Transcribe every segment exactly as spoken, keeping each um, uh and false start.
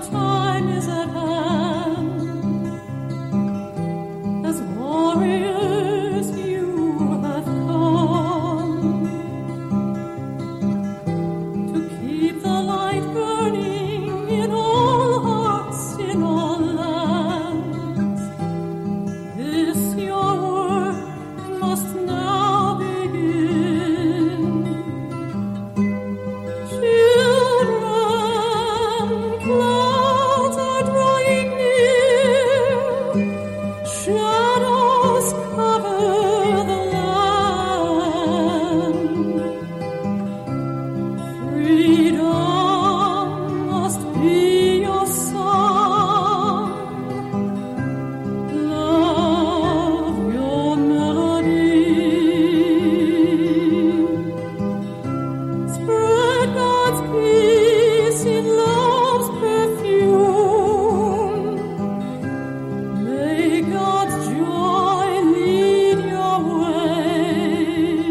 time is at hand. As warriors you have come to keep the light burning in all hearts, in all lands. This your work must now begin. Children, clouds are drawing near, shadows cover the land. Freedom must be your song, love your melody. Spread God's peace in love's perfume. May God's joy lead your way.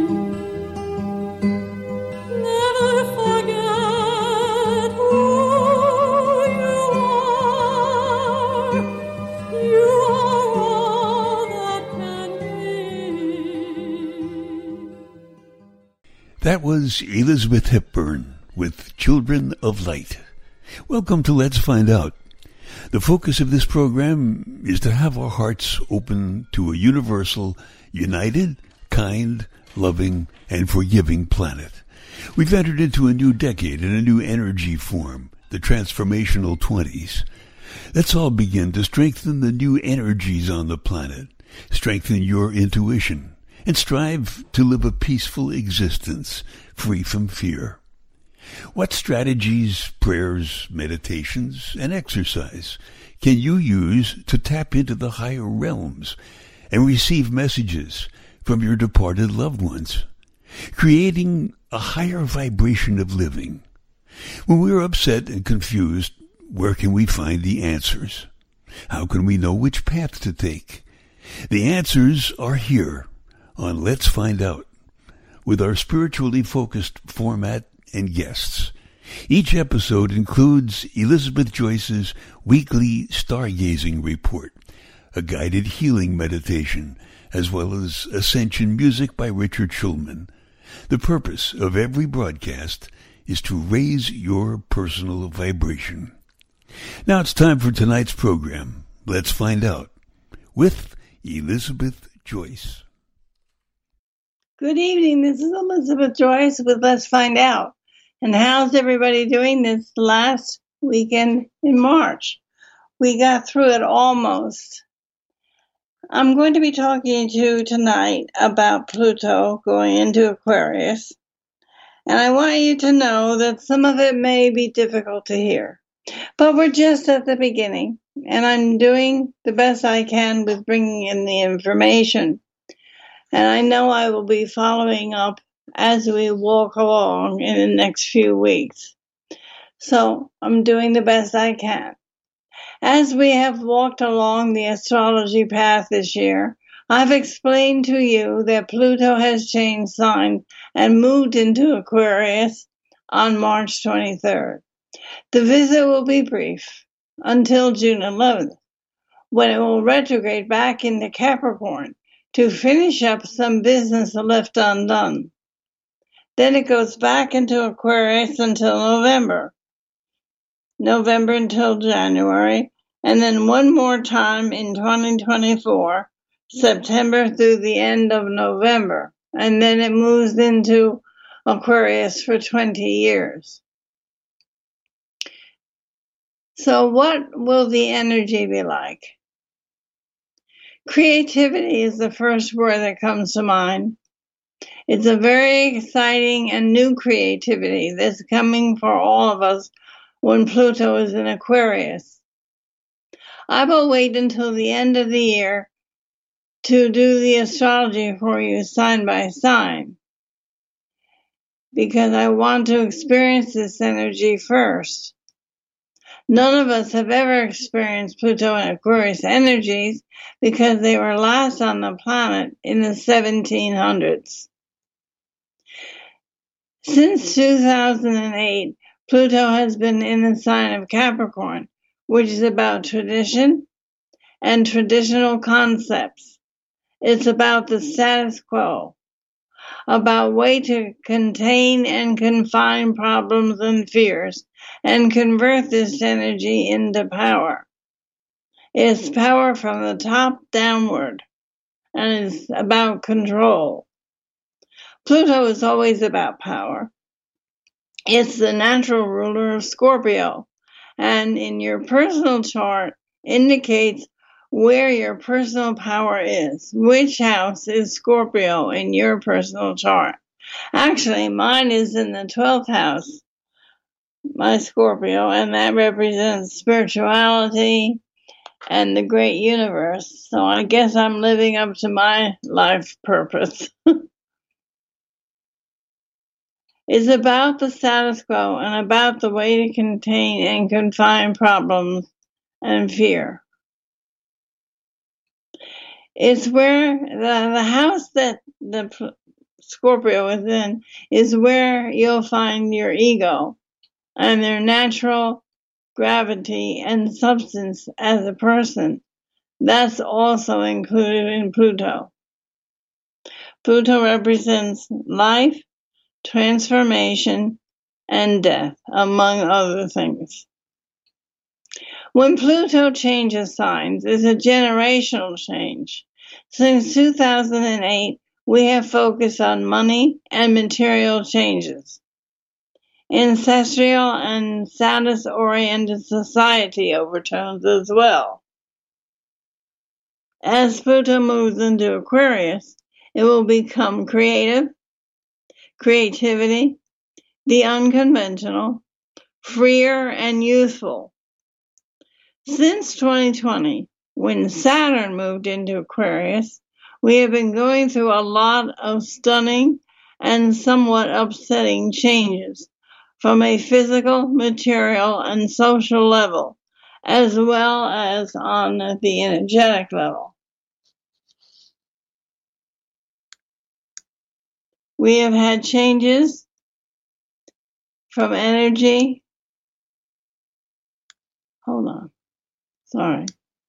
Never forget who you are. You are all that can be. That was Elizabeth Hepburn with Children of Light. Welcome to Let's Find Out. The focus of this program is to have our hearts open to a universal, united, kind, loving, and forgiving planet. We've entered into a new decade and a new energy form, the transformational twenties. Let's all begin to strengthen the new energies on the planet, strengthen your intuition, and strive to live a peaceful existence free from fear. What strategies, prayers, meditations, and exercise can you use to tap into the higher realms and receive messages from your departed loved ones, creating a higher vibration of living? When we're upset and confused, where can we find the answers? How can we know which path to take? The answers are here on Let's Find Out, with our spiritually focused format and guests. Each episode includes Elizabeth Joyce's weekly stargazing report, a guided healing meditation, as well as Ascension music by Richard Schulman. The purpose of every broadcast is to raise your personal vibration. Now it's time for tonight's program. Let's Find Out with Elizabeth Joyce. Good evening. This is Elizabeth Joyce with Let's Find Out. And how's everybody doing this last weekend in March? We got through it almost. I'm going to be talking to you tonight about Pluto going into Aquarius. And I want you to know that some of it may be difficult to hear. But we're just at the beginning. And I'm doing the best I can with bringing in the information. And I know I will be following up as we walk along in the next few weeks. So I'm doing the best I can. As we have walked along the astrology path this year, I've explained to you that Pluto has changed sign and moved into Aquarius on March twenty-third. The visit will be brief until June eleventh, when it will retrograde back into Capricorn to finish up some business left undone. Then it goes back into Aquarius until November. November until January, and then one more time in twenty twenty-four, September through the end of November, and then it moves into Aquarius for twenty years. So what will the energy be like? Creativity is the first word that comes to mind. It's a very exciting and new creativity that's coming for all of us when Pluto is in Aquarius. I will wait until the end of the year to do the astrology for you sign by sign, because I want to experience this energy first. None of us have ever experienced Pluto and Aquarius energies because they were last on the planet in the seventeen hundreds. Since two thousand eight, Pluto has been in the sign of Capricorn, which is about tradition and traditional concepts. It's about the status quo, about way to contain and confine problems and fears and convert this energy into power. It's power from the top downward, and it's about control. Pluto is always about power. It's the natural ruler of Scorpio, and in your personal chart indicates where your personal power is. Which house is Scorpio in your personal chart? Actually, mine is in the twelfth house, my Scorpio, and that represents spirituality and the great universe. So I guess I'm living up to my life purpose. It's about the status quo and about the way to contain and confine problems and fear. It's where the, the house that the Scorpio is in is where you'll find your ego and their natural gravity and substance as a person. That's also included in Pluto. Pluto represents life, transformation, and death, among other things. When Pluto changes signs, it's a generational change. Since two thousand eight, we have focused on money and material changes. Ancestral and status-oriented society overtones as well. As Pluto moves into Aquarius, it will become creative, creativity, the unconventional, freer, and youthful. Since twenty twenty, when Saturn moved into Aquarius, we have been going through a lot of stunning and somewhat upsetting changes from a physical, material, and social level, as well as on the energetic level. We have had changes from energy. Hold on. Sorry.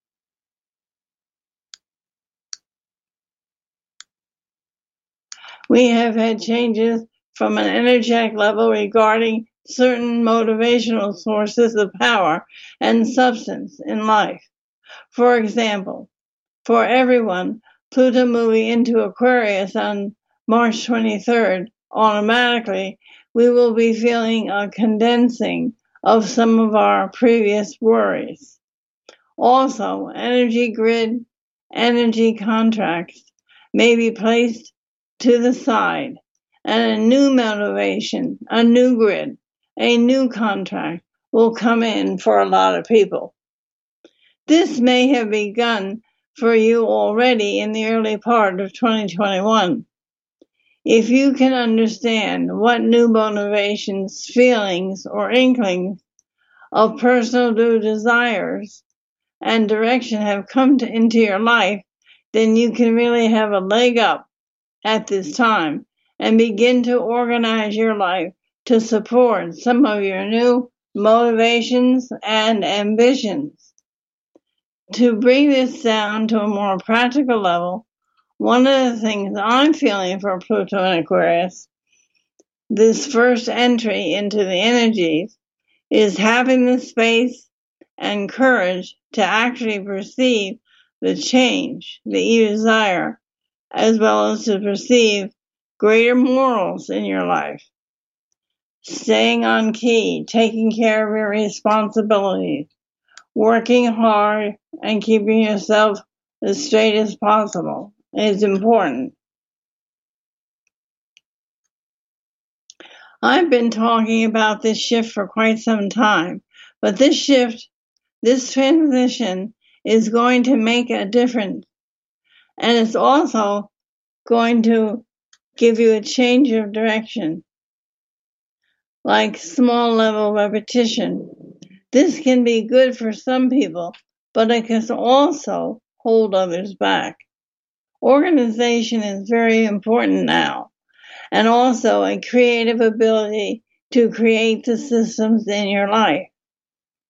We have had changes from an energetic level regarding certain motivational sources of power and substance in life. For example, for everyone, Pluto moving into Aquarius on March twenty-third, automatically we will be feeling a condensing of some of our previous worries. Also, energy grid, energy contracts may be placed to the side, and a new motivation, a new grid, a new contract will come in for a lot of people. This may have begun for you already in the early part of twenty twenty-one. If you can understand what new motivations, feelings, or inklings of personal new desires and direction have come to, into your life, then you can really have a leg up at this time and begin to organize your life to support some of your new motivations and ambitions. To bring this down to a more practical level, one of the things I'm feeling for Pluto and Aquarius, this first entry into the energies, is having the space and courage to actually perceive the change that you desire, as well as to perceive greater morals in your life. Staying on key, taking care of your responsibilities, working hard, and keeping yourself as straight as possible is important. I've been talking about this shift for quite some time, but this shift, this transition is going to make a difference, and it's also going to give you a change of direction, like small level repetition. This can be good for some people, but it can also hold others back. Organization is very important now, and also a creative ability to create the systems in your life.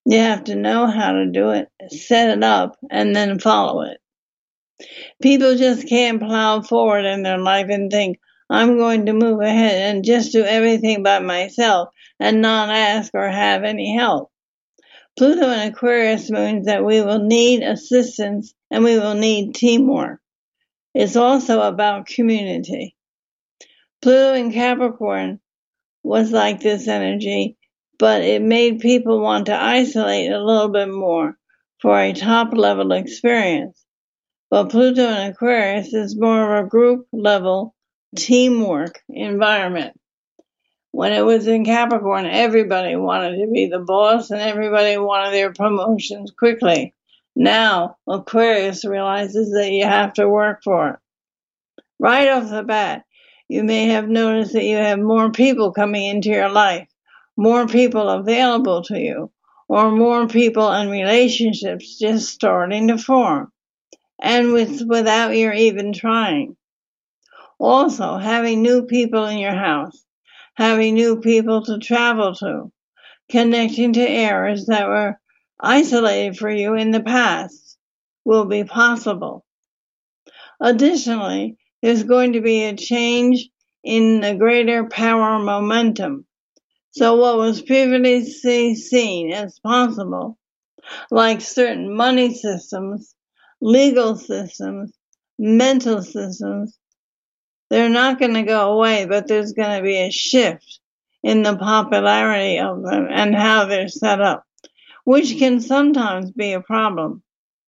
You have to know how to do it, set it up, and then follow it. People just can't plow forward in their life and think, I'm going to move ahead and just do everything by myself and not ask or have any help. Pluto in Aquarius means that we will need assistance and we will need teamwork. It's also about community. Pluto in Capricorn was like this energy, but it made people want to isolate a little bit more for a top level experience. But Pluto in Aquarius is more of a group level teamwork environment. When it was in Capricorn, everybody wanted to be the boss and everybody wanted their promotions quickly. Now, Aquarius realizes that you have to work for it. Right off the bat, you may have noticed that you have more people coming into your life, more people available to you, or more people and relationships just starting to form, and with without your even trying. Also, having new people in your house, having new people to travel to, connecting to areas that were isolated for you in the past will be possible. Additionally, there's going to be a change in the greater power momentum. So what was previously seen as possible, like certain money systems, legal systems, mental systems, they're not going to go away, but there's going to be a shift in the popularity of them and how they're set up, which can sometimes be a problem.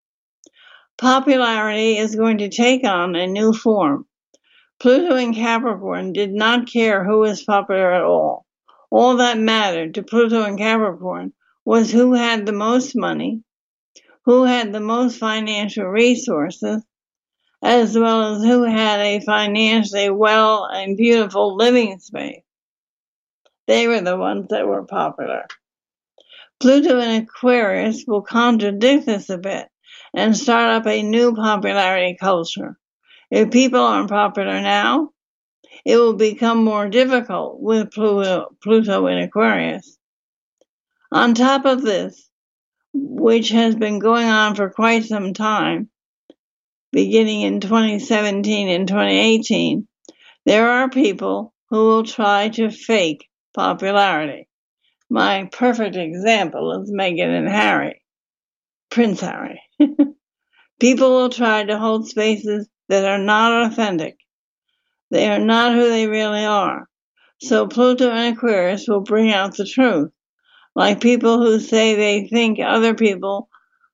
Popularity is going to take on a new form. Pluto in Capricorn did not care who was popular at all. All that mattered to Pluto in Capricorn was who had the most money, who had the most financial resources, as well as who had a financially well and beautiful living space. They were the ones that were popular. Pluto in Aquarius will contradict this a bit and start up a new popularity culture. If people aren't popular now, it will become more difficult with Pluto, Pluto in Aquarius. On top of this, which has been going on for quite some time, beginning in twenty seventeen and twenty eighteen, there are people who will try to fake popularity. My perfect example is Meghan and Harry, Prince Harry. People will try to hold spaces that are not authentic. They are not who they really are. So Pluto in Aquarius will bring out the truth, like people who say they think other people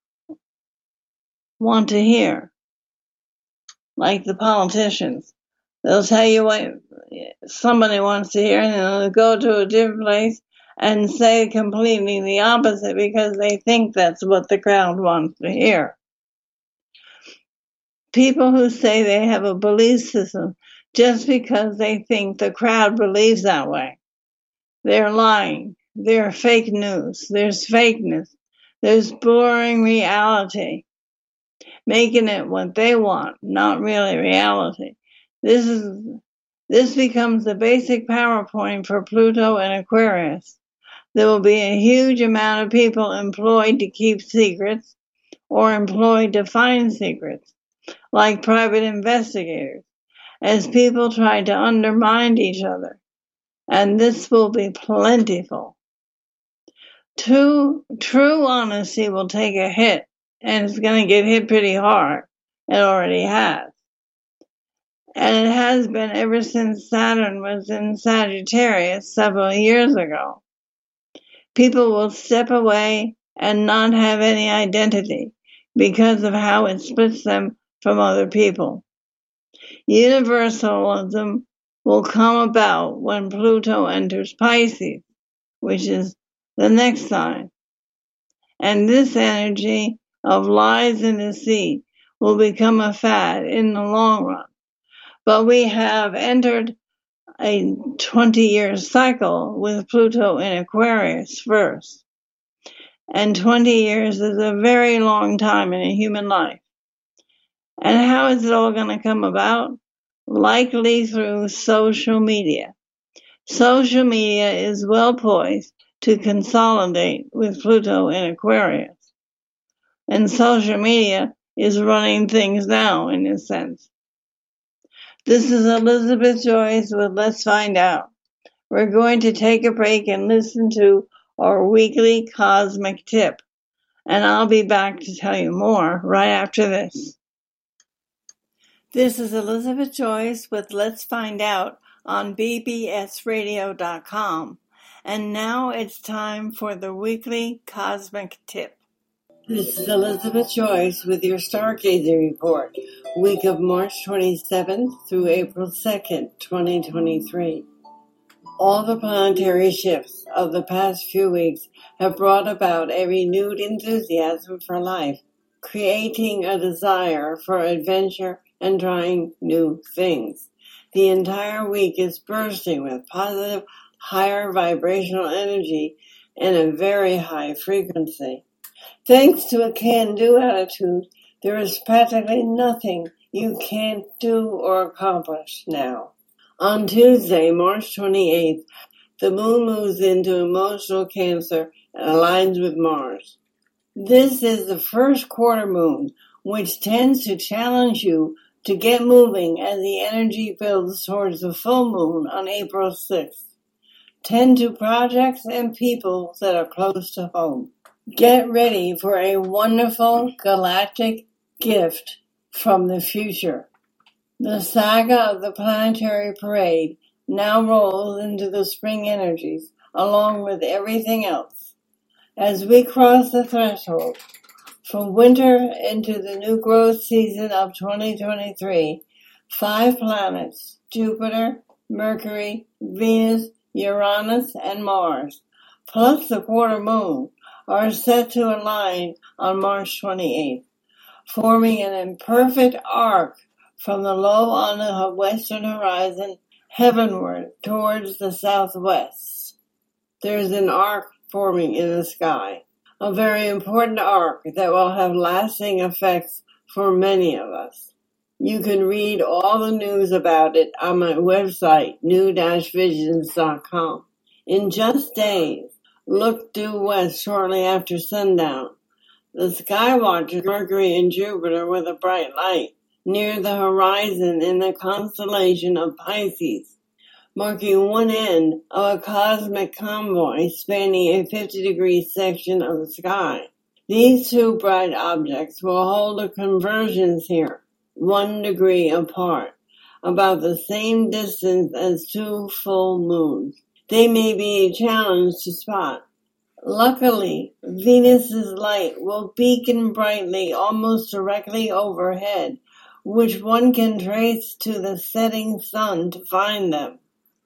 want to hear, like the politicians. They'll tell you what somebody wants to hear, and they'll go to a different place and say completely the opposite because they think that's what the crowd wants to hear. People who say they have a belief system just because they think the crowd believes that way. They're lying. They're fake news. There's fakeness. There's blurring reality, making it what they want, not really reality. This is this becomes the basic PowerPoint for Pluto and Aquarius. There will be a huge amount of people employed to keep secrets or employed to find secrets, like private investigators, as people try to undermine each other. And this will be plentiful. True, true honesty will take a hit, and it's going to get hit pretty hard. It already has. And it has been ever since Saturn was in Sagittarius several years ago. People will step away and not have any identity because of how it splits them from other people. Universalism will come about when Pluto enters Pisces, which is the next sign. And this energy of lies and deceit will become a fad in the long run. But we have entered a twenty-year cycle with Pluto in Aquarius first. And twenty years is a very long time in a human life. And how is it all going to come about? Likely through social media. Social media is well poised to consolidate with Pluto in Aquarius. And social media is running things now, in a sense. This is Elizabeth Joyce with Let's Find Out. We're going to take a break and listen to our weekly cosmic tip. And I'll be back to tell you more right after this. This is Elizabeth Joyce with Let's Find Out on B B S radio dot com. And now it's time for the weekly cosmic tip. This is Elizabeth Joyce with your Stargazer Report, week of March twenty-seventh through April second, twenty twenty-three. All the planetary shifts of the past few weeks have brought about a renewed enthusiasm for life, creating a desire for adventure and trying new things. The entire week is bursting with positive, higher vibrational energy and a very high frequency. Thanks to a can-do attitude, there is practically nothing you can't do or accomplish now. On Tuesday, March twenty-eighth, the moon moves into emotional Cancer and aligns with Mars. This is the first quarter moon, which tends to challenge you to get moving as the energy builds towards the full moon on April sixth. Tend to projects and people that are close to home. Get ready for a wonderful galactic gift from the future. The saga of the planetary parade now rolls into the spring energies, along with everything else. As we cross the threshold from winter into the new growth season of twenty twenty-three, five planets, Jupiter, Mercury, Venus, Uranus, and Mars, plus the quarter moon, are set to align on March twenty-eighth, forming an imperfect arc from the low on the western horizon heavenward towards the southwest. There's an arc forming in the sky, a very important arc that will have lasting effects for many of us. You can read all the news about it on my website, new dash visions dot com. In just days, look due west shortly after sundown. The sky watches Mercury and Jupiter with a bright light near the horizon in the constellation of Pisces, marking one end of a cosmic convoy spanning a fifty-degree section of the sky. These two bright objects will hold a convergence here, one degree apart, about the same distance as two full moons. They may be a challenge to spot. Luckily, Venus's light will beacon brightly almost directly overhead, which one can trace to the setting sun to find them.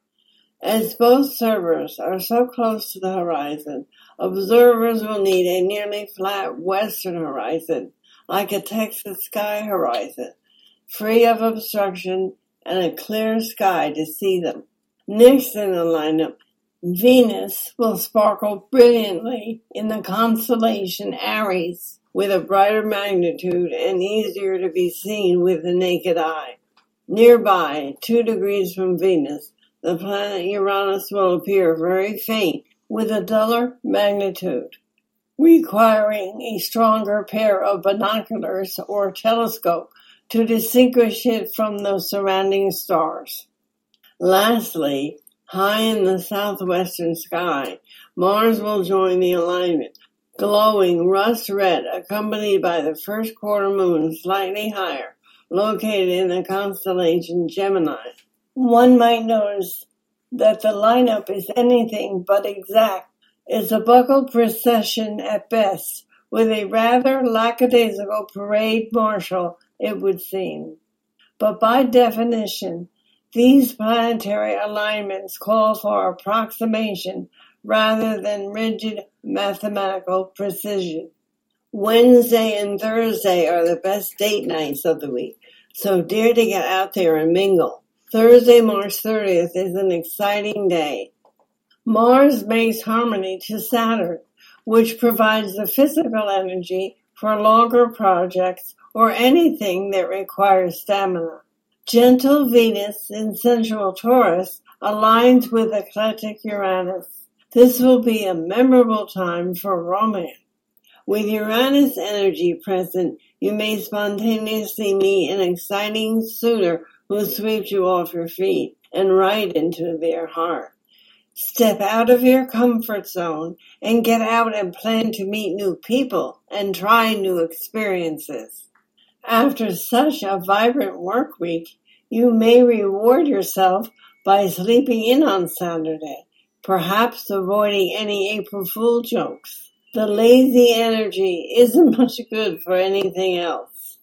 As both servers are so close to the horizon, observers will need a nearly flat western horizon, like a Texas sky horizon, free of obstruction and a clear sky to see them. Next in the lineup, Venus will sparkle brilliantly in the constellation Aries, with a brighter magnitude and easier to be seen with the naked eye. Nearby, two degrees from Venus, the planet Uranus will appear very faint with a duller magnitude, requiring a stronger pair of binoculars or telescope to distinguish it from the surrounding stars. Lastly, high in the southwestern sky, Mars will join the alignment, glowing rust red, accompanied by the first quarter moon slightly higher, located in the constellation Gemini. One might notice that the lineup is anything but exact. It's a buckled procession at best, with a rather lackadaisical parade marshal, it would seem. But by definition, these planetary alignments call for approximation rather than rigid mathematical precision. Wednesday and Thursday are the best date nights of the week, so dare to get out there and mingle. Thursday, March thirtieth is an exciting day. Mars makes harmony to Saturn, which provides the physical energy for longer projects or anything that requires stamina. Gentle Venus in central Taurus aligns with eclectic Uranus, This will be a memorable time for romance. With Uranus energy present, you may spontaneously meet an exciting suitor who sweeps you off your feet and right into their heart. Step out of your comfort zone and get out and plan to meet new people and try new experiences. After such a vibrant work week, you may reward yourself by sleeping in on Saturday, perhaps avoiding any April Fool jokes. The lazy energy isn't much good for anything else.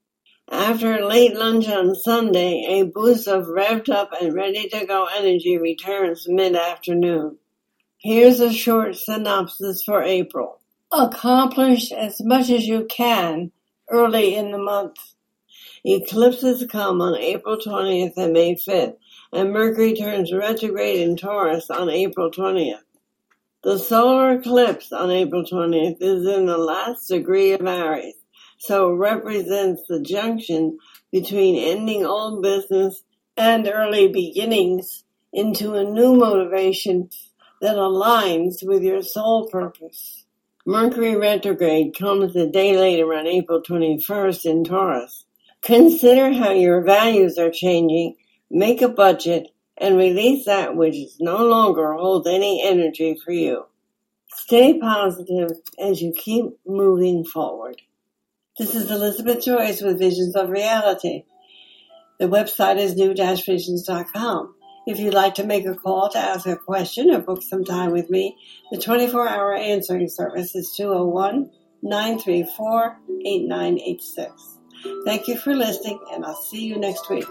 After a late lunch on Sunday, a boost of revved up and ready to go energy returns mid-afternoon. Here's a short synopsis for April. Accomplish as much as you can early in the month. Eclipses come on April twentieth and May fifth, and Mercury turns retrograde in Taurus on April twentieth. The solar eclipse on April twentieth is in the last degree of Aries, so it represents the junction between ending old business and early beginnings into a new motivation that aligns with your soul purpose. Mercury retrograde comes a day later on April twenty-first in Taurus. Consider how your values are changing, make a budget, and release that which no longer holds any energy for you. Stay positive as you keep moving forward. This is Elizabeth Joyce with Visions of Reality. The website is new dash visions dot com. If you'd like to make a call to ask a question or book some time with me, the twenty-four hour answering service is two oh one, nine three four, eight nine eight six. Thank you for listening, and I'll see you next week.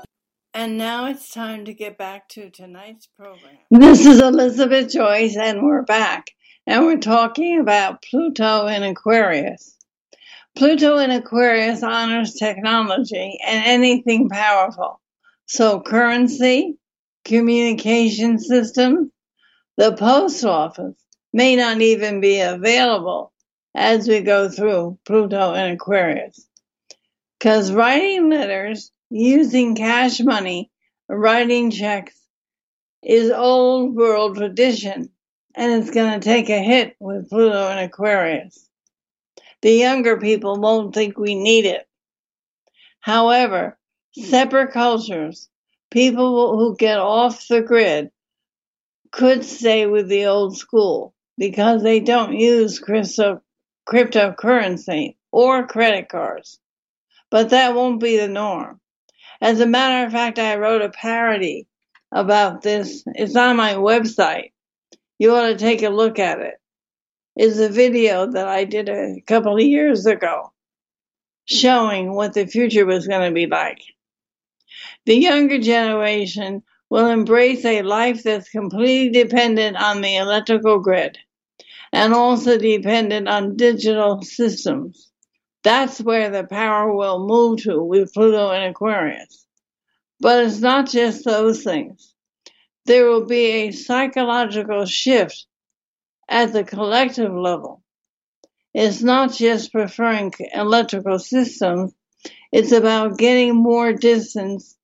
And now it's time to get back to tonight's program. This is Elizabeth Joyce, and we're back. And we're talking about Pluto in Aquarius. Pluto in Aquarius honors technology and anything powerful. So currency, communication systems, the post office may not even be available as we go through Pluto in Aquarius. Because writing letters, using cash money, writing checks is old world tradition, and it's going to take a hit with Pluto in Aquarius. The younger people won't think we need it. However, separate cultures, people who get off the grid, could stay with the old school because they don't use crypto, cryptocurrency or credit cards. But that won't be the norm. As a matter of fact, I wrote a parody about this. It's on my website. You ought to take a look at it. It's a video that I did a couple of years ago showing what the future was going to be like. The younger generation will embrace a life that's completely dependent on the electrical grid and also dependent on digital systems. That's where the power will move to with Pluto in Aquarius. But it's not just those things. There will be a psychological shift at the collective level. It's not just preferring electrical systems. It's about getting more distance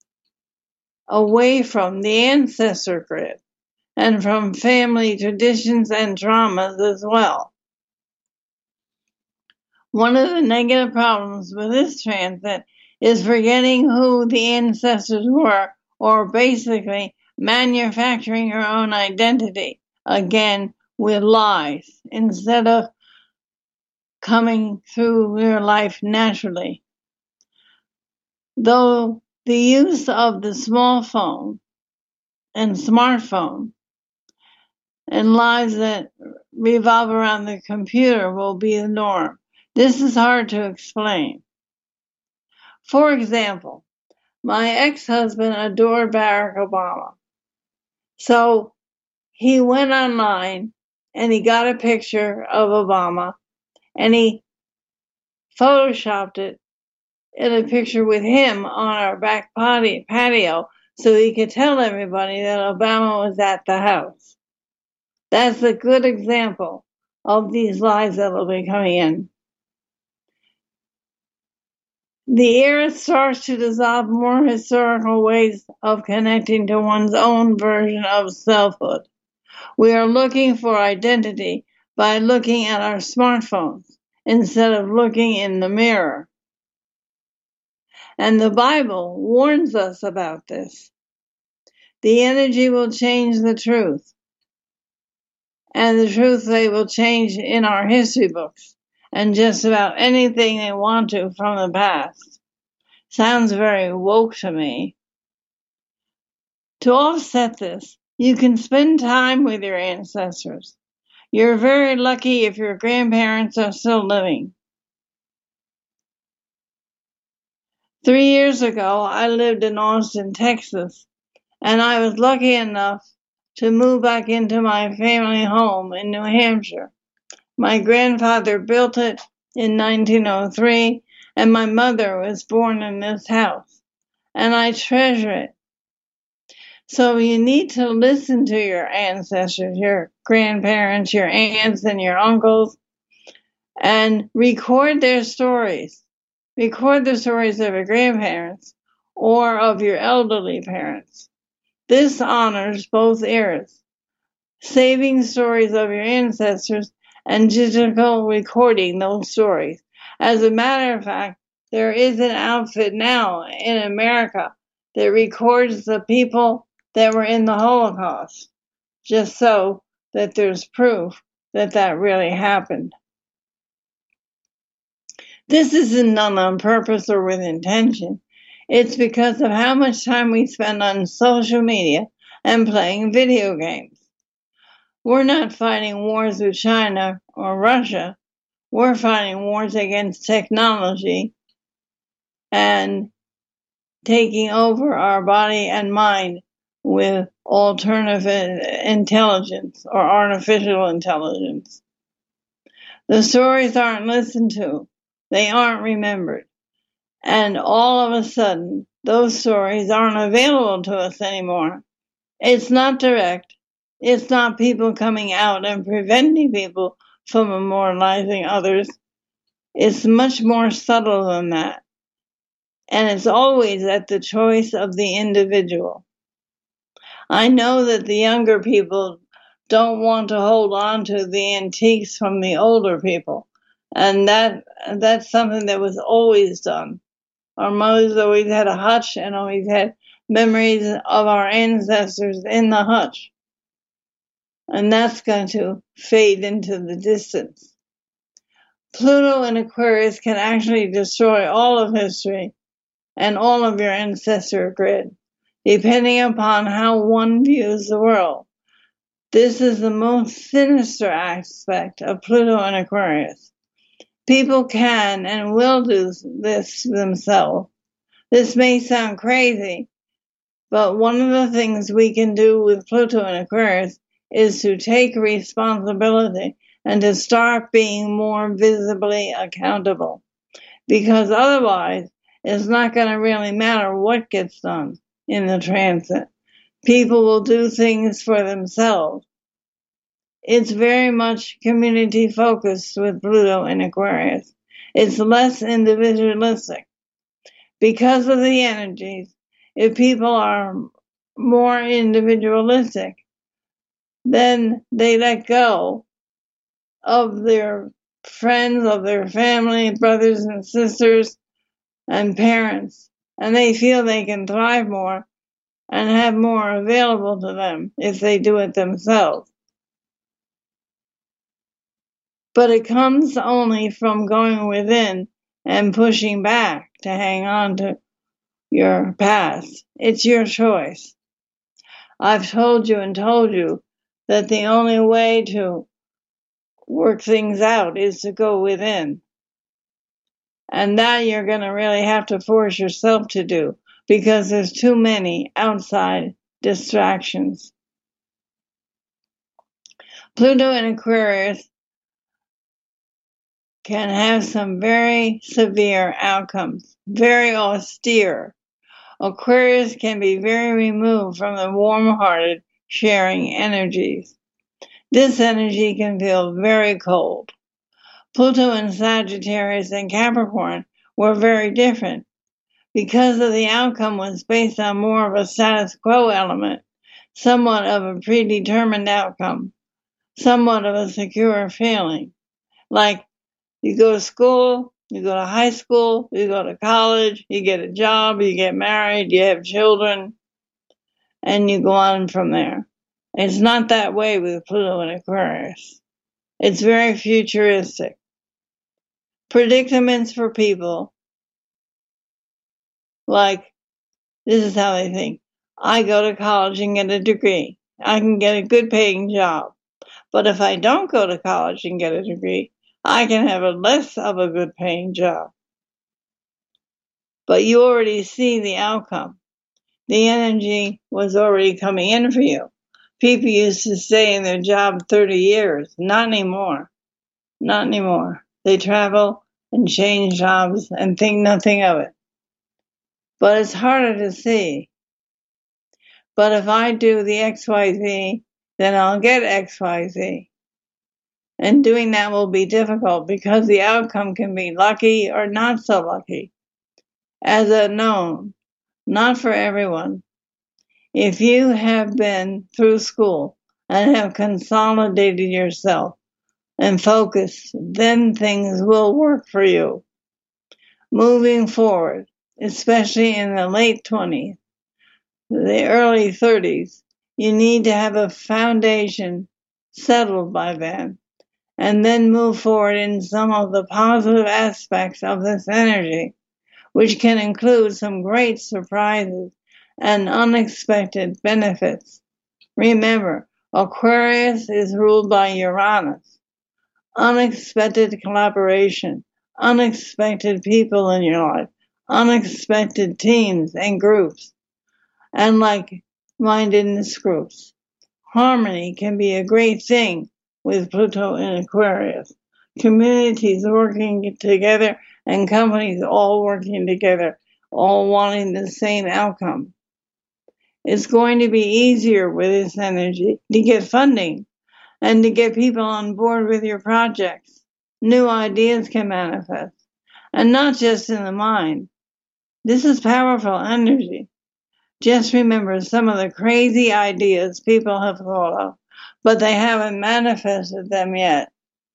away from the ancestor grid and from family traditions and traumas as well. One of the negative problems with this transit is forgetting who the ancestors were, or basically manufacturing your own identity, again, with lies, instead of coming through your life naturally. Though the use of the small phone and smartphone and lives that revolve around the computer will be the norm. This is hard to explain. For example, my ex-husband adored Barack Obama. So he went online and he got a picture of Obama and he photoshopped it in a picture with him on our back patio so he could tell everybody that Obama was at the house. That's a good example of these lies that will be coming in. The era starts to dissolve more historical ways of connecting to one's own version of selfhood. We are looking for identity by looking at our smartphones instead of looking in the mirror. And the Bible warns us about this. The energy will change the truth. And the truth they will change in our history books and just about anything they want to from the past. Sounds very woke to me. To offset this, you can spend time with your ancestors. You're very lucky if your grandparents are still living. Three years ago, I lived in Austin, Texas, and I was lucky enough to move back into my family home in New Hampshire. My grandfather built it in nineteen oh three, and my mother was born in this house, and I treasure it. So you need to listen to your ancestors, your grandparents, your aunts, and your uncles, and record their stories. Record the stories of your grandparents or of your elderly parents. This honors both eras, saving stories of your ancestors and digital recording those stories. As a matter of fact, there is an outfit now in America that records the people that were in the Holocaust, just so that there's proof that that really happened. This isn't done on purpose or with intention. It's because of how much time we spend on social media and playing video games. We're not fighting wars with China or Russia. We're fighting wars against technology and taking over our body and mind with alternative intelligence or artificial intelligence. The stories aren't listened to. They aren't remembered. And all of a sudden, those stories aren't available to us anymore. It's not direct. It's not people coming out and preventing people from immortalizing others. It's much more subtle than that. And it's always at the choice of the individual. I know that the younger people don't want to hold on to the antiques from the older people. And that that's something that was always done. Our mothers always had a hutch and always had memories of our ancestors in the hutch. And that's going to fade into the distance. Pluto in Aquarius can actually destroy all of history and all of your ancestor grid, depending upon how one views the world. This is the most sinister aspect of Pluto in Aquarius. People can and will do this themselves. This may sound crazy, but one of the things we can do with Pluto in Aquarius is to take responsibility and to start being more visibly accountable. Because otherwise, it's not going to really matter what gets done in the transit. People will do things for themselves. It's very much community focused with Pluto in Aquarius. It's less individualistic. Because of the energies, if people are more individualistic, then they let go of their friends, of their family, brothers and sisters, and parents, and they feel they can thrive more and have more available to them if they do it themselves. But it comes only from going within and pushing back to hang on to your past. It's your choice. I've told you and told you that the only way to work things out is to go within. And that you're going to really have to force yourself to do because there's too many outside distractions. Pluto in Aquarius can have some very severe outcomes, very austere. Aquarius can be very removed from the warm-hearted, sharing energies. This energy can feel very cold. Pluto in Sagittarius and Capricorn were very different because of the outcome was based on more of a status quo element. somewhat of a predetermined outcome, somewhat of a secure feeling. Like you go to school, you go to high school, you go to college, you get a job, you get married, you have children, and you go on from there. It's not that way with Pluto and Aquarius. It's very futuristic. Predicaments for people, like, this is how they think. I go to college and get a degree. I can get a good paying job. But if I don't go to college and get a degree, I can have a less of a good paying job. But you already see the outcome. The energy was already coming in for you. People used to stay in their job thirty years. Not anymore. Not anymore. They travel and change jobs and think nothing of it. But it's harder to see. But if I do the X Y Z, then I'll get X Y Z. And doing that will be difficult because the outcome can be lucky or not so lucky. As unknown, not for everyone. If you have been through school and have consolidated yourself and focused, then things will work for you. Moving forward, especially in the late twenties, the early thirties, you need to have a foundation settled by then, and then move forward in some of the positive aspects of this energy, which can include some great surprises and unexpected benefits. Remember, Aquarius is ruled by Uranus. Unexpected collaboration, unexpected people in your life, unexpected teams and groups, and like-mindedness groups. Harmony can be a great thing with Pluto in Aquarius. Communities working together and companies all working together, all wanting the same outcome. It's going to be easier with this energy to get funding and to get people on board with your projects. New ideas can manifest, and not just in the mind. This is powerful energy. Just remember some of the crazy ideas people have thought of, but they haven't manifested them yet.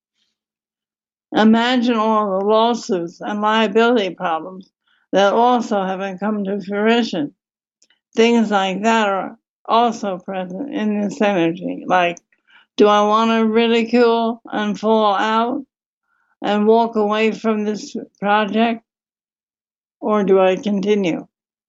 Imagine all the lawsuits and liability problems that also haven't come to fruition. Things like that are also present in this energy. Like, do I want to ridicule and fall out and walk away from this project? Or do I continue?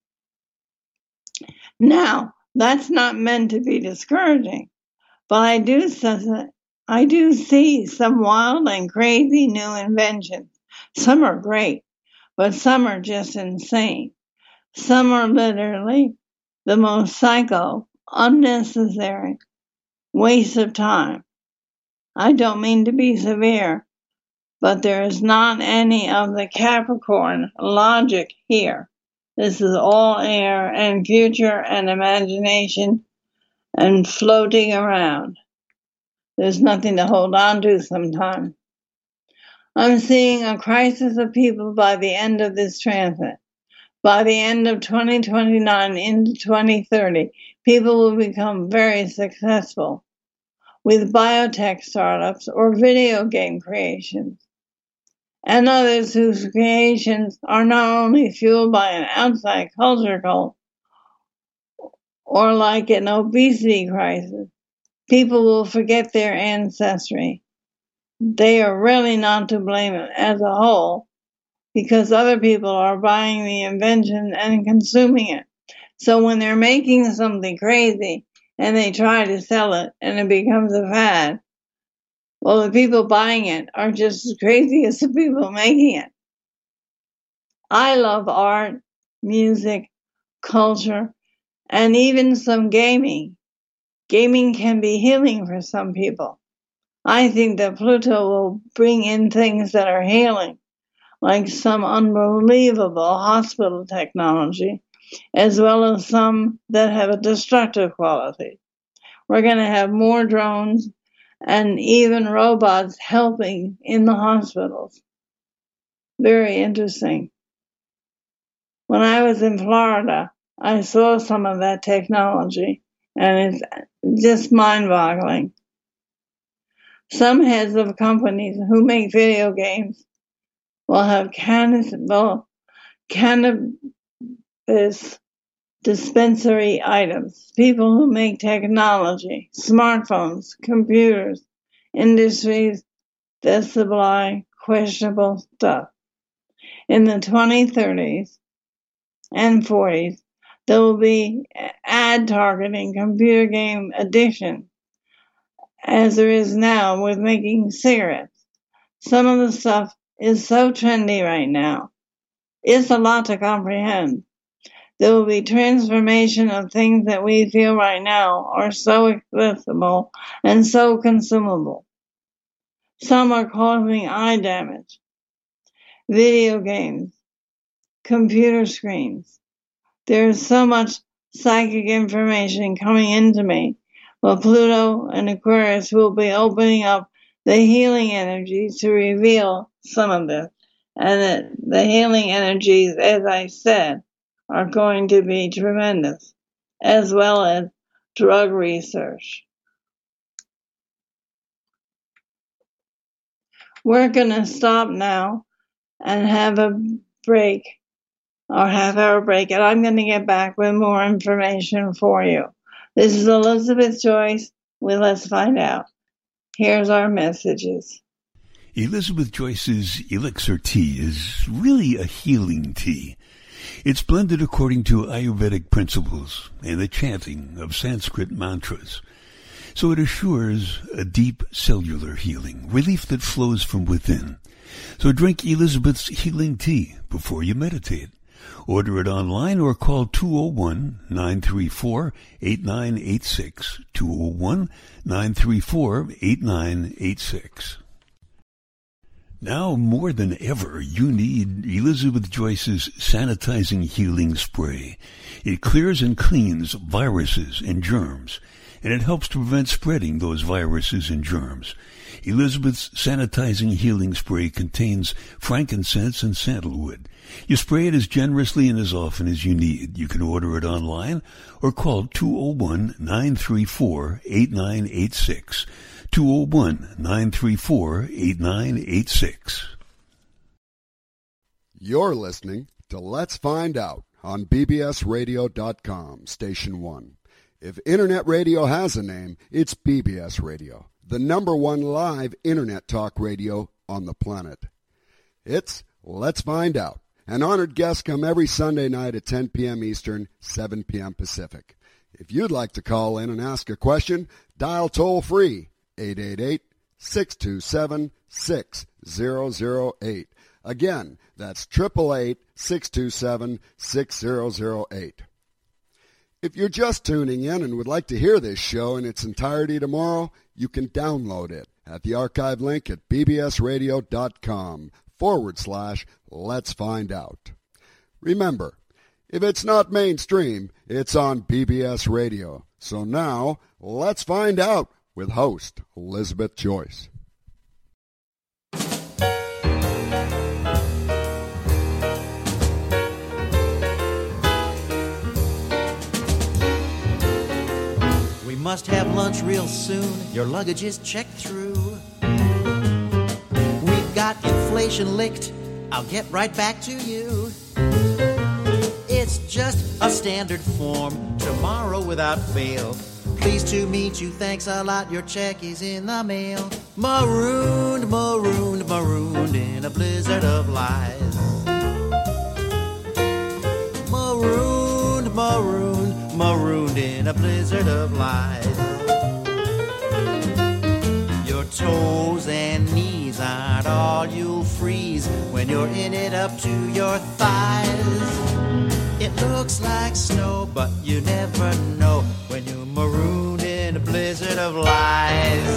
Now, that's not meant to be discouraging, but I do, I do see some wild and crazy new inventions. Some are great, but some are just insane. Some are literally the most psycho, unnecessary waste of time. I don't mean to be severe, but there is not any of the Capricorn logic here. This is all air and future and imagination and floating around. There's nothing to hold on to sometimes. I'm seeing a crisis of people by the end of this transit. By the end of twenty twenty-nine into twenty thirty, people will become very successful with biotech startups or video game creations, and others whose creations are not only fueled by an outside culture cult or like an obesity crisis. People will forget their ancestry. They are really not to blame as a whole, because other people are buying the invention and consuming it. So when they're making something crazy and they try to sell it and it becomes a fad, well, the people buying it are just as crazy as the people making it. I love art, music, culture, and even some gaming. Gaming can be healing for some people. I think that Pluto will bring in things that are healing, like some unbelievable hospital technology, as well as some that have a destructive quality. We're going to have more drones and even robots helping in the hospitals. Very interesting. When I was in Florida, I saw some of that technology, and it's just mind-boggling. Some heads of companies who make video games will have cannabis, cannabis dispensary items. People who make technology, smartphones, computers, industries that supply questionable stuff. In the twenty thirties and forties, there will be ad targeting computer game addiction, as there is now with making cigarettes. Some of the stuff is so trendy right now. It's a lot to comprehend. There will be transformation of things that we feel right now are so accessible and so consumable. Some are causing eye damage. Video games, computer screens. There is so much psychic information coming into me. Well, Pluto and Aquarius will be opening up the healing energies to reveal some of this. And that the healing energies, as I said, are going to be tremendous, as well as drug research. We're going to stop now and have a break, or half-hour break, and I'm going to get back with more information for you. This is Elizabeth Joyce with Let's Find Out. Here's our messages. Elizabeth Joyce's Elixir Tea is really a healing tea. It's blended according to Ayurvedic principles and the chanting of Sanskrit mantras. So it assures a deep cellular healing, relief that flows from within. So drink Elizabeth's healing tea before you meditate. Order it online or call two oh one, nine three four, eight nine eight six, two oh one, nine three four, eight nine eight six. Now more than ever, you need Elizabeth Joyce's Sanitizing Healing Spray. It clears and cleans viruses and germs, and it helps to prevent spreading those viruses and germs. Elizabeth's Sanitizing Healing Spray contains frankincense and sandalwood. You spray it as generously and as often as you need. You can order it online or call two oh one, nine three four, eight nine eight six. two oh one, nine three four, eight nine eight six. You're listening to Let's Find Out on B B S radio dot com, Station one. If Internet radio has a name, it's B B S Radio, the number one live Internet talk radio on the planet. It's Let's Find Out. An honored guest come every Sunday night at ten p.m. Eastern, seven p.m. Pacific. If you'd like to call in and ask a question, dial toll-free eight eight eight, six two seven, six zero zero eight. Again, that's eight eight eight, six two seven, six zero zero eight. If you're just tuning in and would like to hear this show in its entirety tomorrow, you can download it at the archive link at bbsradio.com forward slash let's find out. Remember, if it's not mainstream, it's on B B S Radio. So now, let's find out with host Elizabeth Joyce. We must have lunch real soon. Your luggage is checked through. We've got inflation licked. I'll get right back to you. It's just a standard form. Tomorrow without fail. Pleased to meet you, thanks a lot, your check is in the mail. Marooned, marooned, marooned in a blizzard of lies. Marooned, marooned, marooned in a blizzard of lies. Your toes and knees aren't all you'll freeze when you're in it up to your thighs. It looks like snow, but you never know when you're marooned in a blizzard of lies.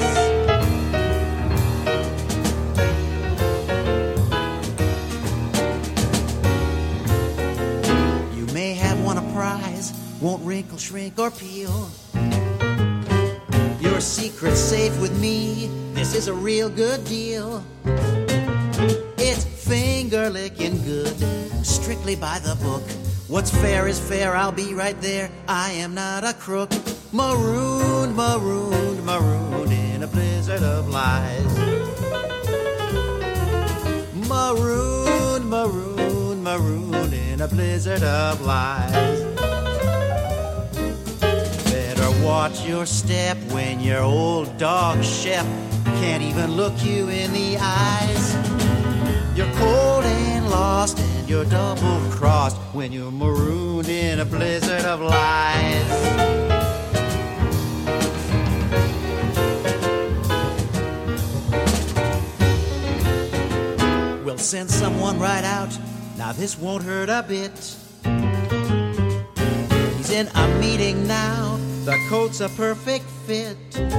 You may have won a prize, won't wrinkle, shrink, or peel. Your secret's safe with me, this is a real good deal. It's finger-licking good, strictly by the book. What's fair is fair, I'll be right there, I am not a crook. Marooned, marooned, marooned in a blizzard of lies. Marooned, marooned, marooned in a blizzard of lies. Better watch your step when your old dog Shep can't even look you in the eyes. You're cold and lost and you're double-crossed when you're marooned in a blizzard of lies. We'll send someone right out. Now this won't hurt a bit. He's in a meeting now. The coat's a perfect fit.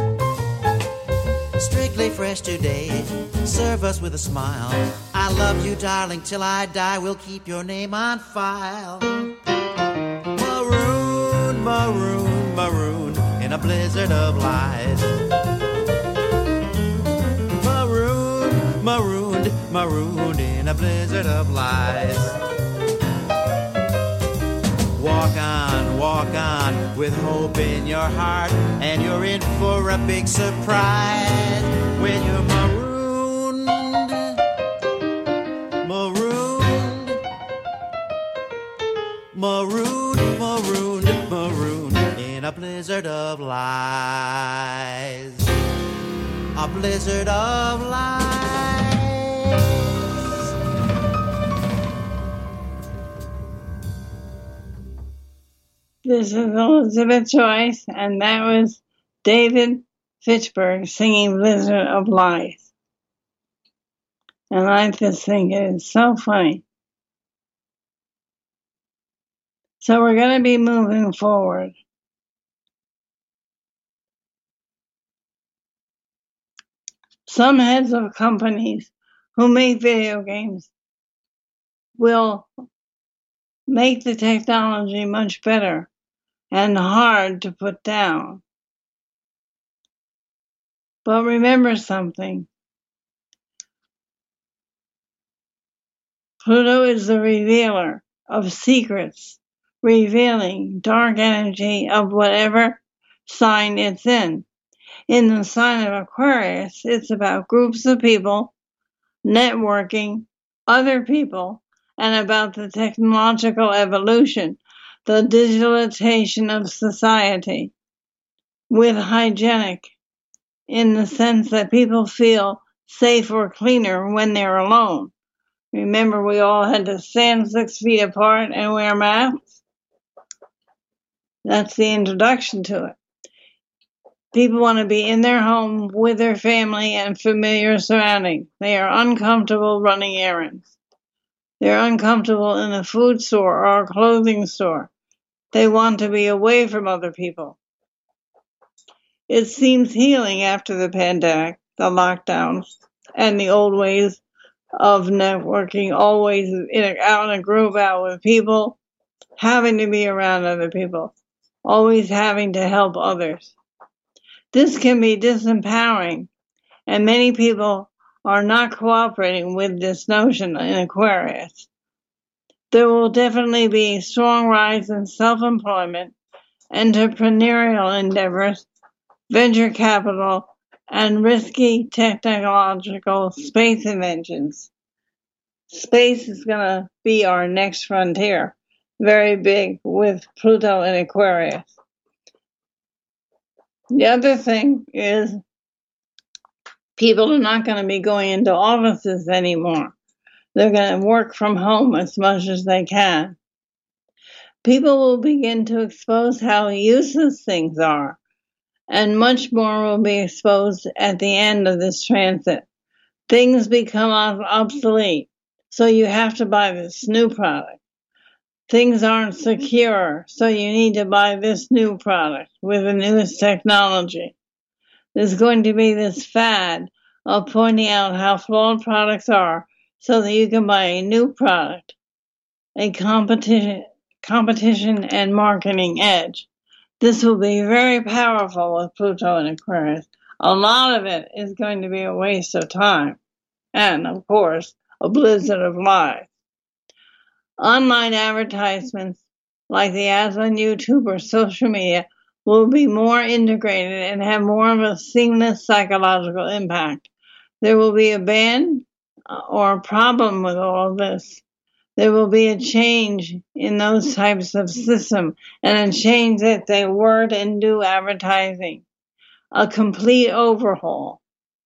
Strictly fresh today. Serve us with a smile. I love you, darling, till I die. We'll keep your name on file. Maroon, maroon, maroon in a blizzard of lies. Maroon, marooned, marooned in a blizzard of lies. Walk on, walk on with hope in your heart, and you're in for a big surprise when you're marooned, marooned, marooned, marooned, marooned in a blizzard of lies. A blizzard of lies. This is Elizabeth Joyce, and that was David Fitchburg singing Blizzard of Lies. And I just think it is so funny. So we're going to be moving forward. Some heads of companies who make video games will make the technology much better and hard to put down. But remember something. Pluto is the revealer of secrets, revealing dark energy of whatever sign it's in. In the sign of Aquarius, it's about groups of people, networking, other people, and about the technological evolution, the digitalization of society, with hygienic, in the sense that people feel safe or cleaner when they're alone. Remember, we all had to stand six feet apart and wear masks? That's the introduction to it. People want to be in their home with their family and familiar surroundings. They are uncomfortable running errands. They're uncomfortable in a food store or a clothing store. They want to be away from other people. It seems healing after the pandemic, the lockdowns, and the old ways of networking, always in a, out in a group, out with people, having to be around other people, always having to help others. This can be disempowering, and many people are not cooperating with this notion in Aquarius. There will definitely be a strong rise in self-employment, entrepreneurial endeavors, venture capital, and risky technological space inventions. Space is going to be our next frontier, very big with Pluto in Aquarius. The other thing is people are not going to be going into offices anymore. They're going to work from home as much as they can. People will begin to expose how useless things are, and much more will be exposed at the end of this transit. Things become obsolete, so you have to buy this new product. Things aren't secure, so you need to buy this new product with the newest technology. There's going to be this fad of pointing out how flawed products are so that you can buy a new product, a competition, competition and marketing edge. This will be very powerful with Pluto and Aquarius. A lot of it is going to be a waste of time and, of course, a blizzard of lies. Online advertisements, like the ads on YouTube or social media, will be more integrated and have more of a seamless psychological impact. There will be a ban or a problem with all of this. There will be a change in those types of system and a change that they word and do advertising. A complete overhaul.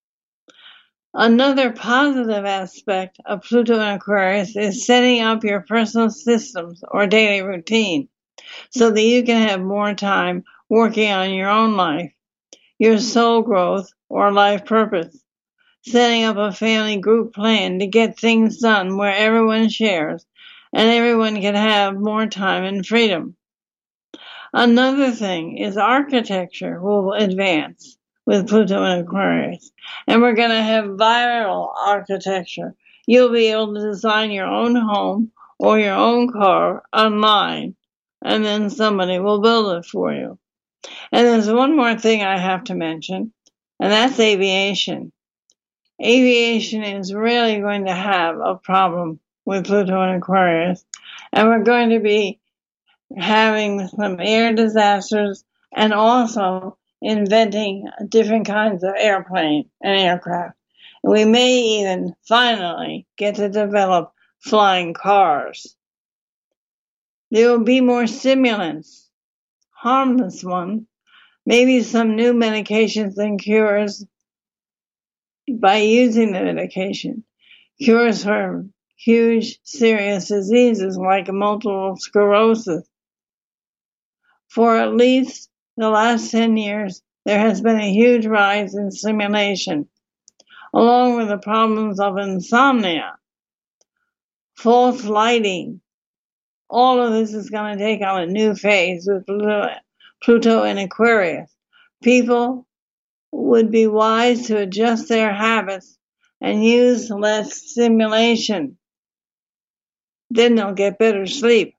Another positive aspect of Pluto and Aquarius is setting up your personal systems or daily routine so that you can have more time working on your own life, your soul growth, or life purpose. Setting up a family group plan to get things done where everyone shares and everyone can have more time and freedom. Another thing is architecture will advance with Pluto and Aquarius, and we're going to have viral architecture. You'll be able to design your own home or your own car online, and then somebody will build it for you. And there's one more thing I have to mention, and that's aviation. Aviation is really going to have a problem with Pluto and Aquarius, and we're going to be having some air disasters and also inventing different kinds of airplane and aircraft. And we may even finally get to develop flying cars. There will be more stimulants, harmless ones, maybe some new medications and cures by using the medication. Cures for huge, serious diseases like multiple sclerosis. For at least the last ten years, there has been a huge rise in stimulation, along with the problems of insomnia, false lighting. All of this is going to take on a new phase with Pluto and Aquarius. People would be wise to adjust their habits and use less stimulation. Then they'll get better sleep.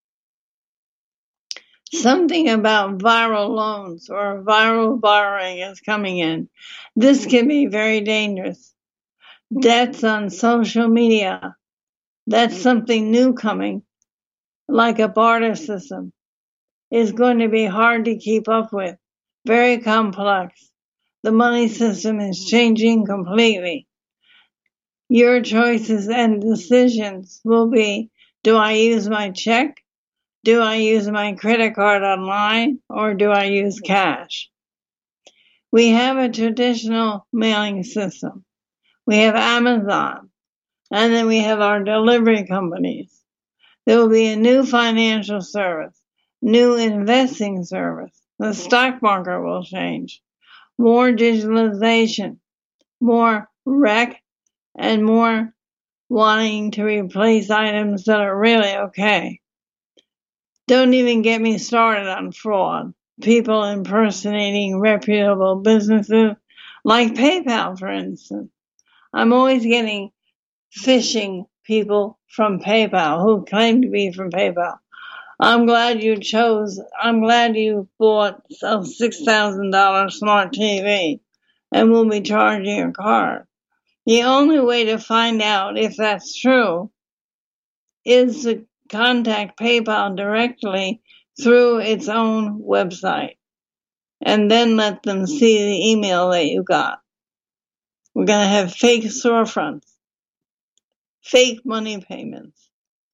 Something about viral loans or viral borrowing is coming in. This can be very dangerous. Debts on social media. That's something new coming, like a barter system. Is going to be hard to keep up with. Very complex. The money system is changing completely. Your choices and decisions will be, do I use my check? Do I use my credit card online, or do I use cash? We have a traditional mailing system. We have Amazon, and then we have our delivery companies. There will be a new financial service, new investing service. The stock market will change. More digitalization, more wreck, and more wanting to replace items that are really okay. Don't even get me started on fraud. People impersonating reputable businesses, like PayPal, for instance. I'm always getting phishing people from PayPal who claim to be from PayPal. I'm glad you chose, I'm glad you bought a six thousand dollars smart T V and will be charging your card. The only way to find out if that's true is to contact PayPal directly through its own website and then let them see the email that you got. We're going to have fake storefronts, fake money payments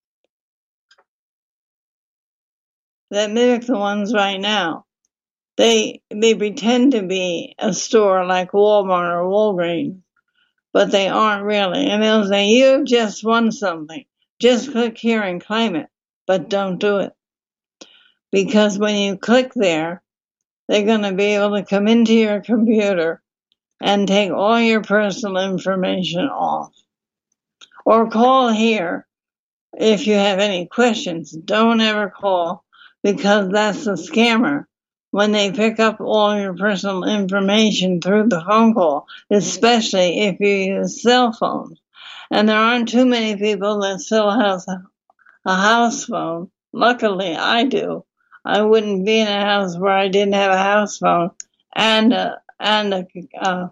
that mimic the ones right now. They, they pretend to be a store like Walmart or Walgreens, but they aren't really. And they'll say, you've just won something. Just click here and claim it, but don't do it. Because when you click there, they're going to be able to come into your computer and take all your personal information off. Or call here if you have any questions. Don't ever call, because that's a scammer when they pick up all your personal information through the phone call, especially if you use cell phones. And there aren't too many people that still have a house phone. Luckily, I do. I wouldn't be in a house where I didn't have a house phone and a, and a uh,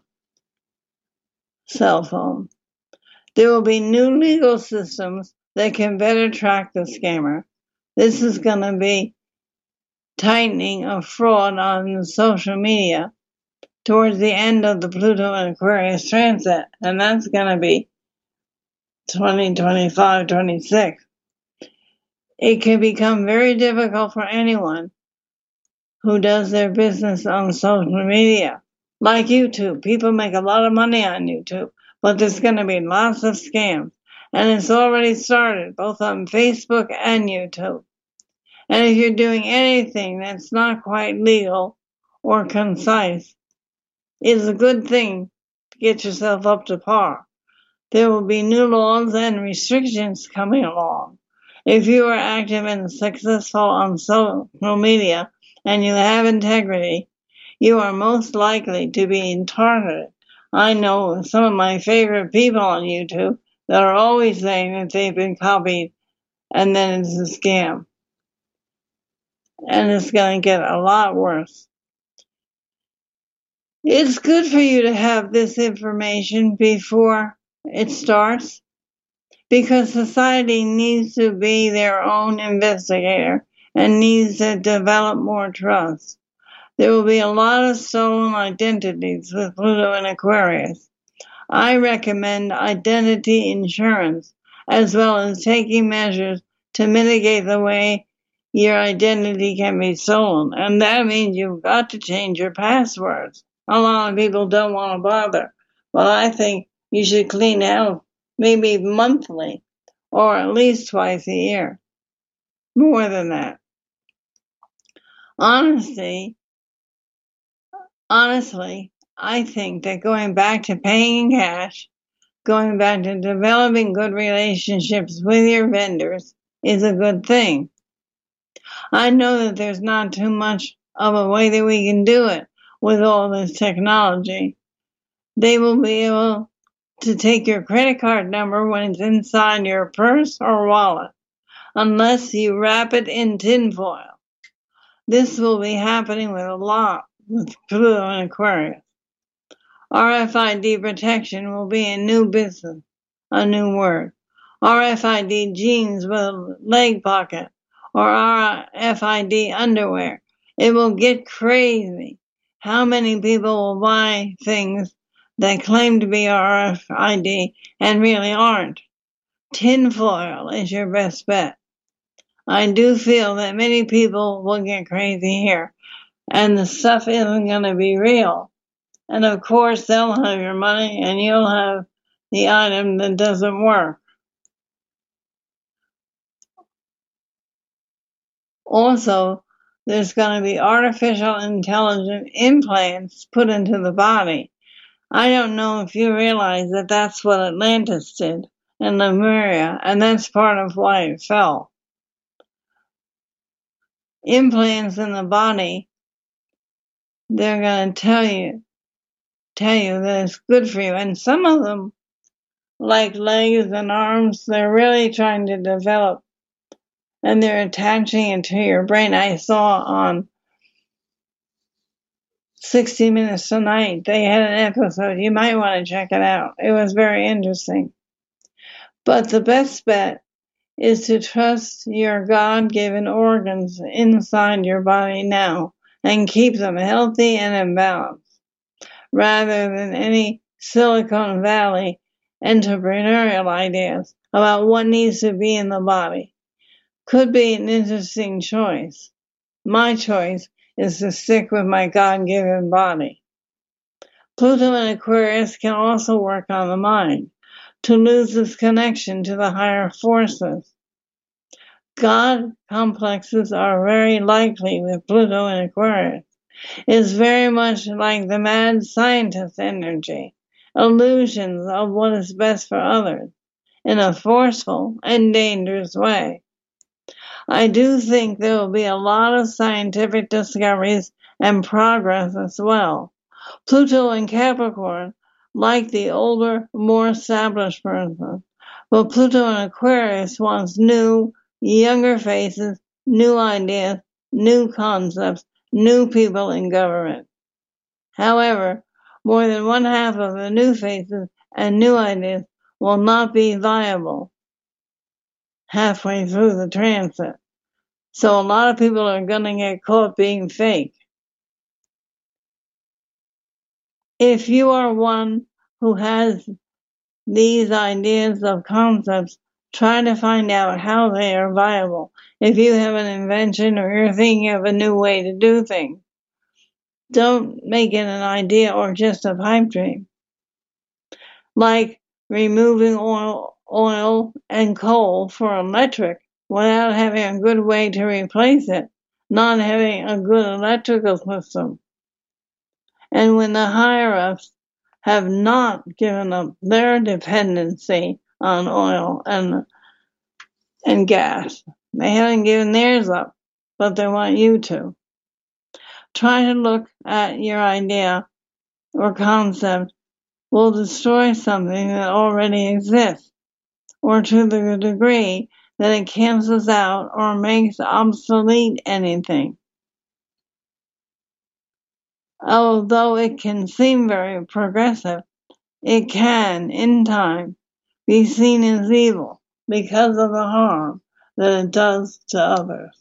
cell phone. There will be new legal systems that can better track the scammer. This is going to be tightening of fraud on social media towards the end of the Pluto and Aquarius transit, and that's going to be twenty twenty-five twenty-six. It can become very difficult for anyone who does their business on social media. Like YouTube, people make a lot of money on YouTube, but there's going to be lots of scams. And it's already started, both on Facebook and YouTube. And if you're doing anything that's not quite legal or concise, it's a good thing to get yourself up to par. There will be new laws and restrictions coming along. If you are active and successful on social media and you have integrity, you are most likely to be targeted. I know some of my favorite people on YouTube that are always saying that they've been copied and then it's a scam. And it's going to get a lot worse. It's good for you to have this information before it starts, because society needs to be their own investigator and needs to develop more trust. There will be a lot of stolen identities with Pluto and Aquarius. I recommend identity insurance, as well as taking measures to mitigate the way your identity can be stolen. And that means you've got to change your passwords. A lot of people don't want to bother. But I think you should clean out maybe monthly or at least twice a year. More than that. Honestly, honestly, I think that going back to paying in cash, going back to developing good relationships with your vendors is a good thing. I know that there's not too much of a way that we can do it with all this technology. They will be able to take your credit card number when it's inside your purse or wallet, unless you wrap it in tinfoil. This will be happening with a lot with Pluto and Aquarius. R F I D protection will be a new business, a new word. R F I D jeans with a leg pocket or R F I D underwear. It will get crazy. How many people will buy things that claim to be R F I D and really aren't? Tinfoil is your best bet. I do feel that many people will get crazy here, and the stuff isn't going to be real. And of course, they'll have your money and you'll have the item that doesn't work. Also, there's going to be artificial intelligent implants put into the body. I don't know if you realize that that's what Atlantis did in Lemuria, and that's part of why it fell. Implants in the body, they're going to tell you, tell you that it's good for you. And some of them, like legs and arms, they're really trying to develop, and they're attaching it to your brain. I saw on sixty minutes Tonight, they had an episode. You might want to check it out. It was very interesting. But the best bet is to trust your God-given organs inside your body now and keep them healthy and in balance, rather than any Silicon Valley entrepreneurial ideas about what needs to be in the body. Could be an interesting choice. My choice is to stick with my God-given body. Pluto and Aquarius can also work on the mind, to lose its connection to the higher forces. God complexes are very likely with Pluto and Aquarius. It's very much like the mad scientist energy, illusions of what is best for others, in a forceful and dangerous way. I do think there will be a lot of scientific discoveries and progress as well. Pluto and Capricorn, like the older, more established person, but Pluto and Aquarius wants new, younger faces, new ideas, new concepts, new people in government. However, more than one half of the new faces and new ideas will not be viable halfway through the transit. So a lot of people are going to get caught being fake. If you are one who has these ideas of concepts, try to find out how they are viable. If you have an invention or you're thinking of a new way to do things, don't make it an idea or just a pipe dream. Like removing oil, oil and coal for electric without having a good way to replace it, not having a good electrical system. And when the higher-ups have not given up their dependency on oil and and gas, they haven't given theirs up, but they want you to. Try to look at your idea or concept will destroy something that already exists, or to the degree that it cancels out or makes obsolete anything. Although it can seem very progressive, it can, in time, be seen as evil because of the harm that it does to others.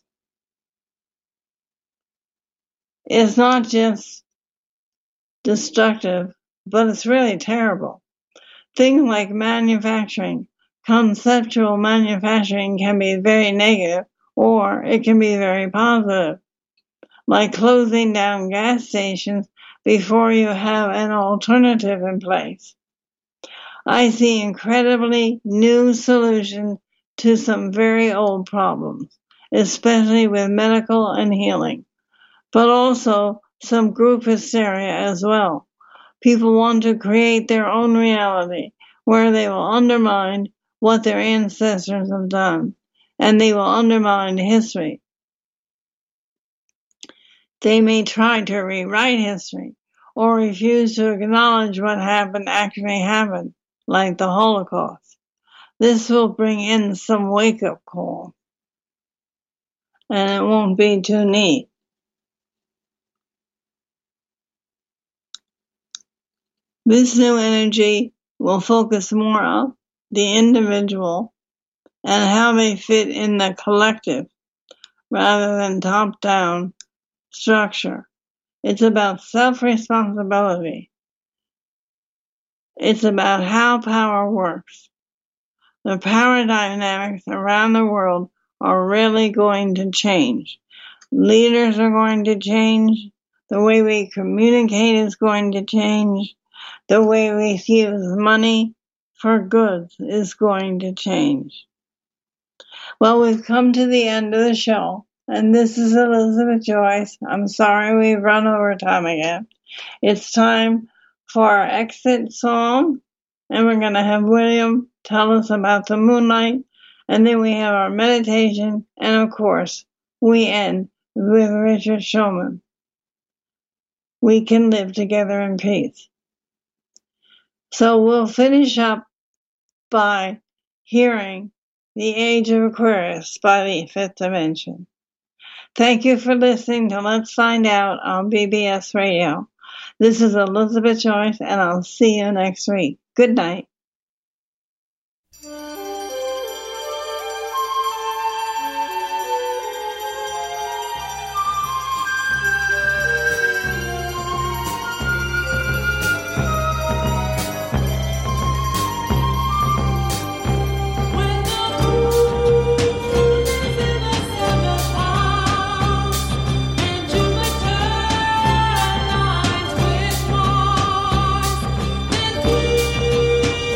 It's not just destructive, but it's really terrible. Things like manufacturing, conceptual manufacturing can be very negative, or it can be very positive, like closing down gas stations before you have an alternative in place. I see incredibly new solutions to some very old problems, especially with medical and healing, but also some group hysteria as well. People want to create their own reality where they will undermine what their ancestors have done, and they will undermine history. They may try to rewrite history or refuse to acknowledge what happened actually happened, like the Holocaust. This will bring in some wake-up call, and it won't be too neat. This new energy will focus more on the individual and how they fit in the collective rather than top-down structure. It's about self-responsibility. It's about how power works. The power dynamics around the world are really going to change. Leaders are going to change. The way we communicate is going to change. The way we use money for goods is going to change. Well, we've come to the end of the show, and this is Elizabeth Joyce. I'm sorry we've run over time again. It's time for our exit song, and we're going to have William tell us about the moonlight, and then we have our meditation, and of course, we end with Richard Shulman. We can live together in peace. So we'll finish up by hearing The Age of Aquarius by the Fifth Dimension. Thank you for listening to Let's Find Out on B B S Radio. This is Elizabeth Joyce, and I'll see you next week. Good night. Peace.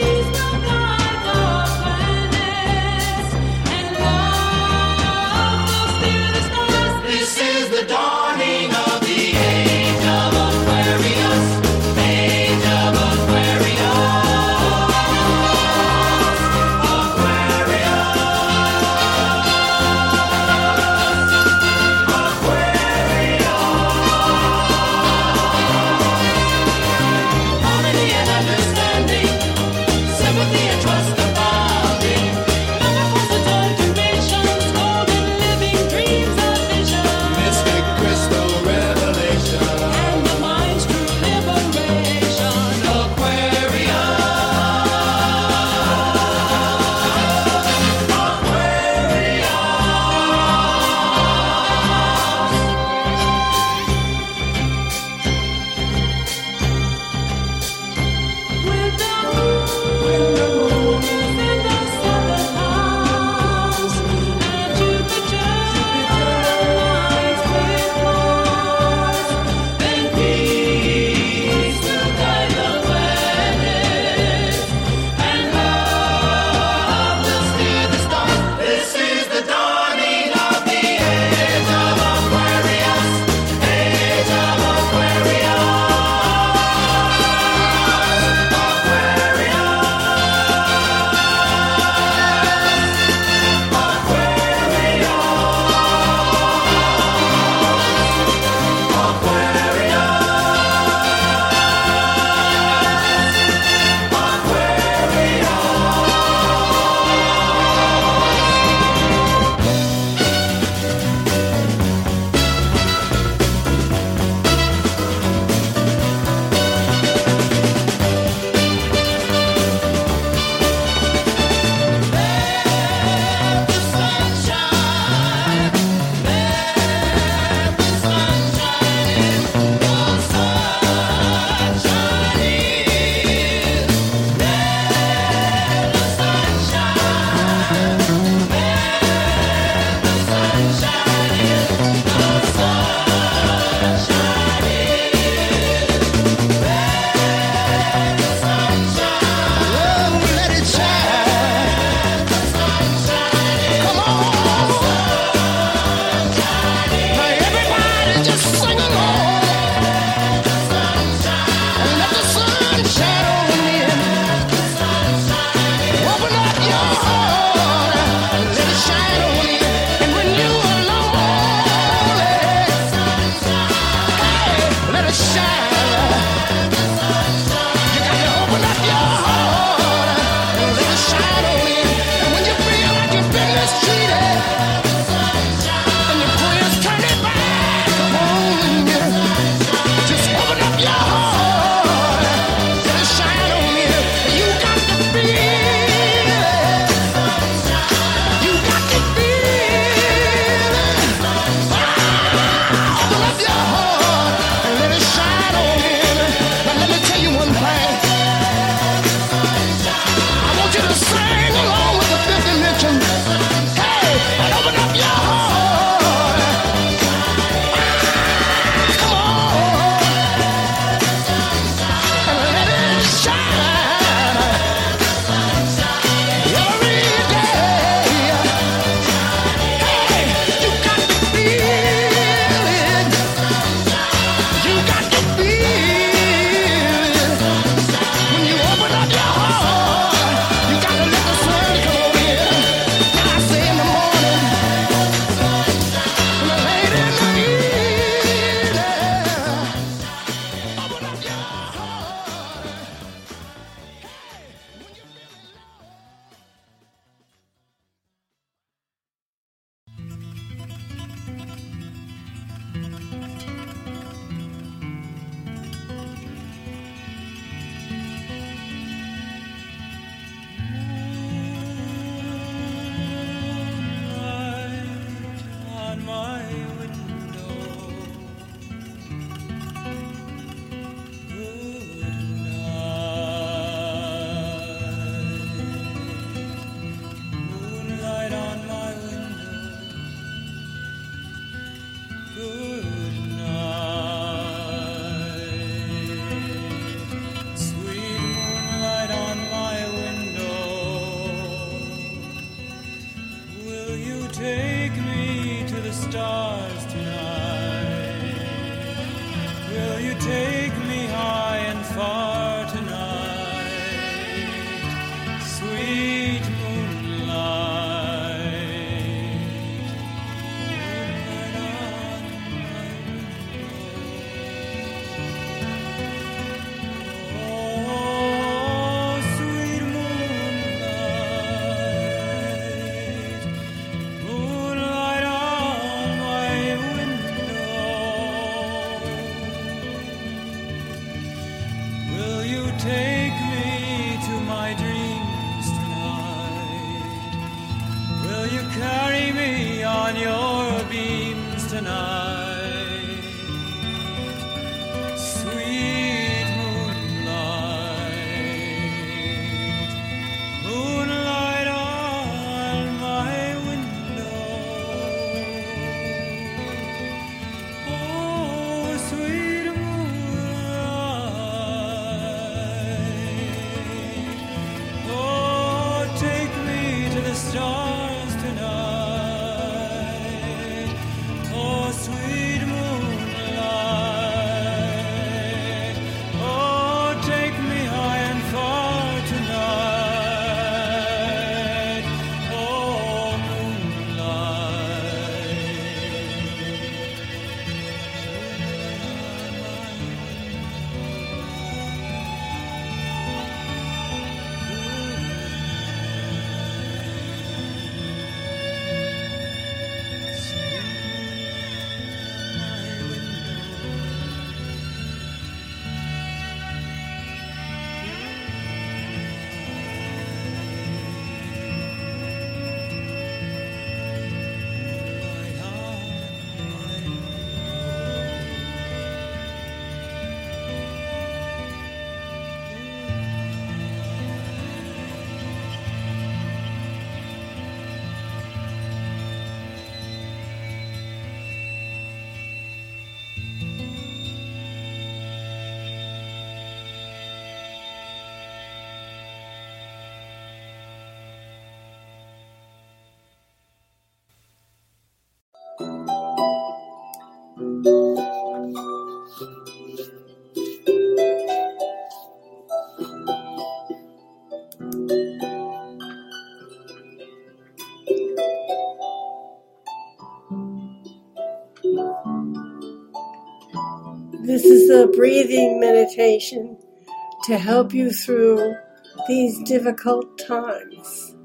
This is a breathing meditation to help you through these difficult times.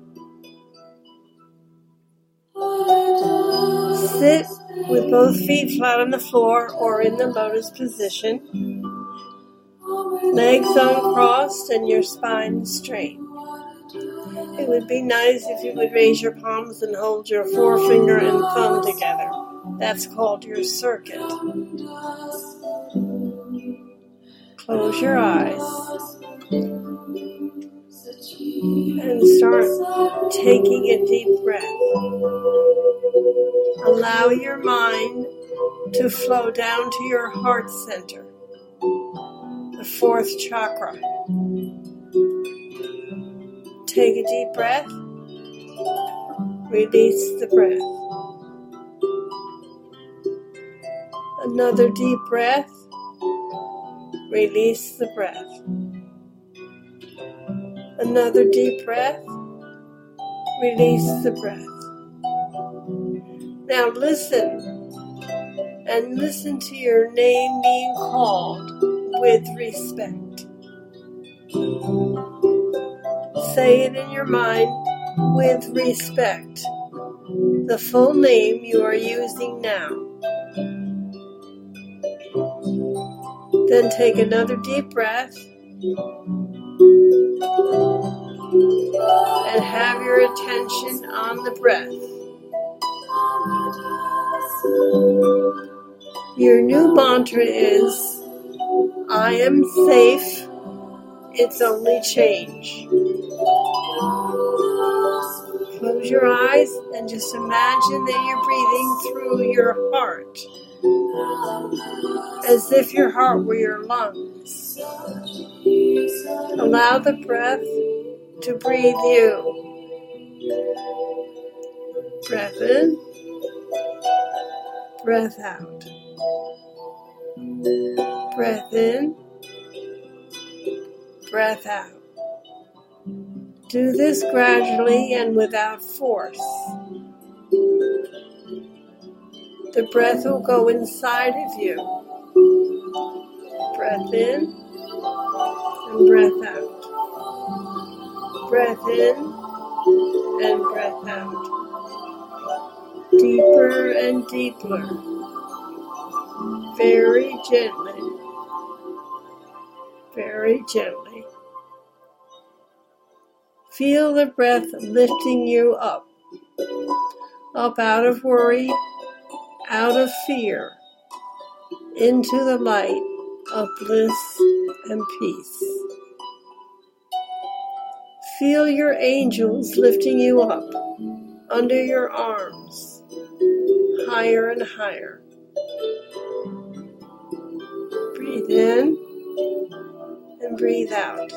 Sit with both feet flat on the floor or in the lotus position, legs uncrossed and your spine straight. It would be nice if you would raise your palms and hold your forefinger and thumb together. That's called your circuit. Close your eyes and start taking a deep breath. Allow your mind to flow down to your heart center, the fourth chakra. Take a deep breath. Release the breath. Another deep breath. Release the breath. Another deep breath. Release the breath. Now listen, and listen to your name being called with respect. Say it in your mind with respect, the full name you are using now. Then take another deep breath and have your attention on the breath. Your new mantra is, I am safe, it's only change. Close your eyes and just imagine that you're breathing through your heart, as if your heart were your lungs. Allow the breath to breathe you. Breath in, breath out. Breath in, breath out. Do this gradually and without force. The breath will go inside of you. Breath in and breath out. Breath in and breath out. Deeper and deeper. Very gently. Very gently. Feel the breath lifting you up. Up out of worry, out of fear, into the light of bliss and peace. Feel your angels lifting you up under your arms, higher and higher. Breathe in and breathe out.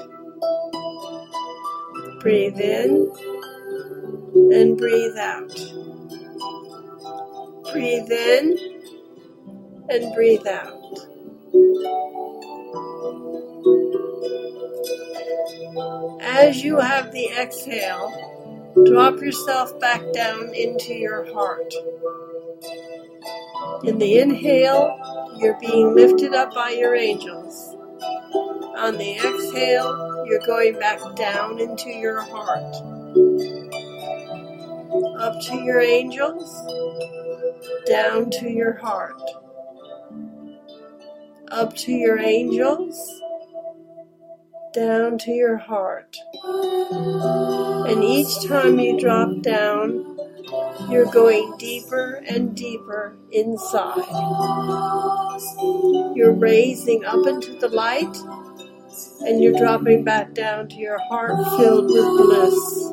Breathe in and breathe out. Breathe in and breathe out. As you have the exhale, drop yourself back down into your heart. In the inhale, you're being lifted up by your angels. On the exhale, you're going back down into your heart. Up to your angels, down to your heart. Up to your angels, down to your heart. And each time you drop down, you're going deeper and deeper inside. You're raising up into the light, and you're dropping back down to your heart filled with bliss.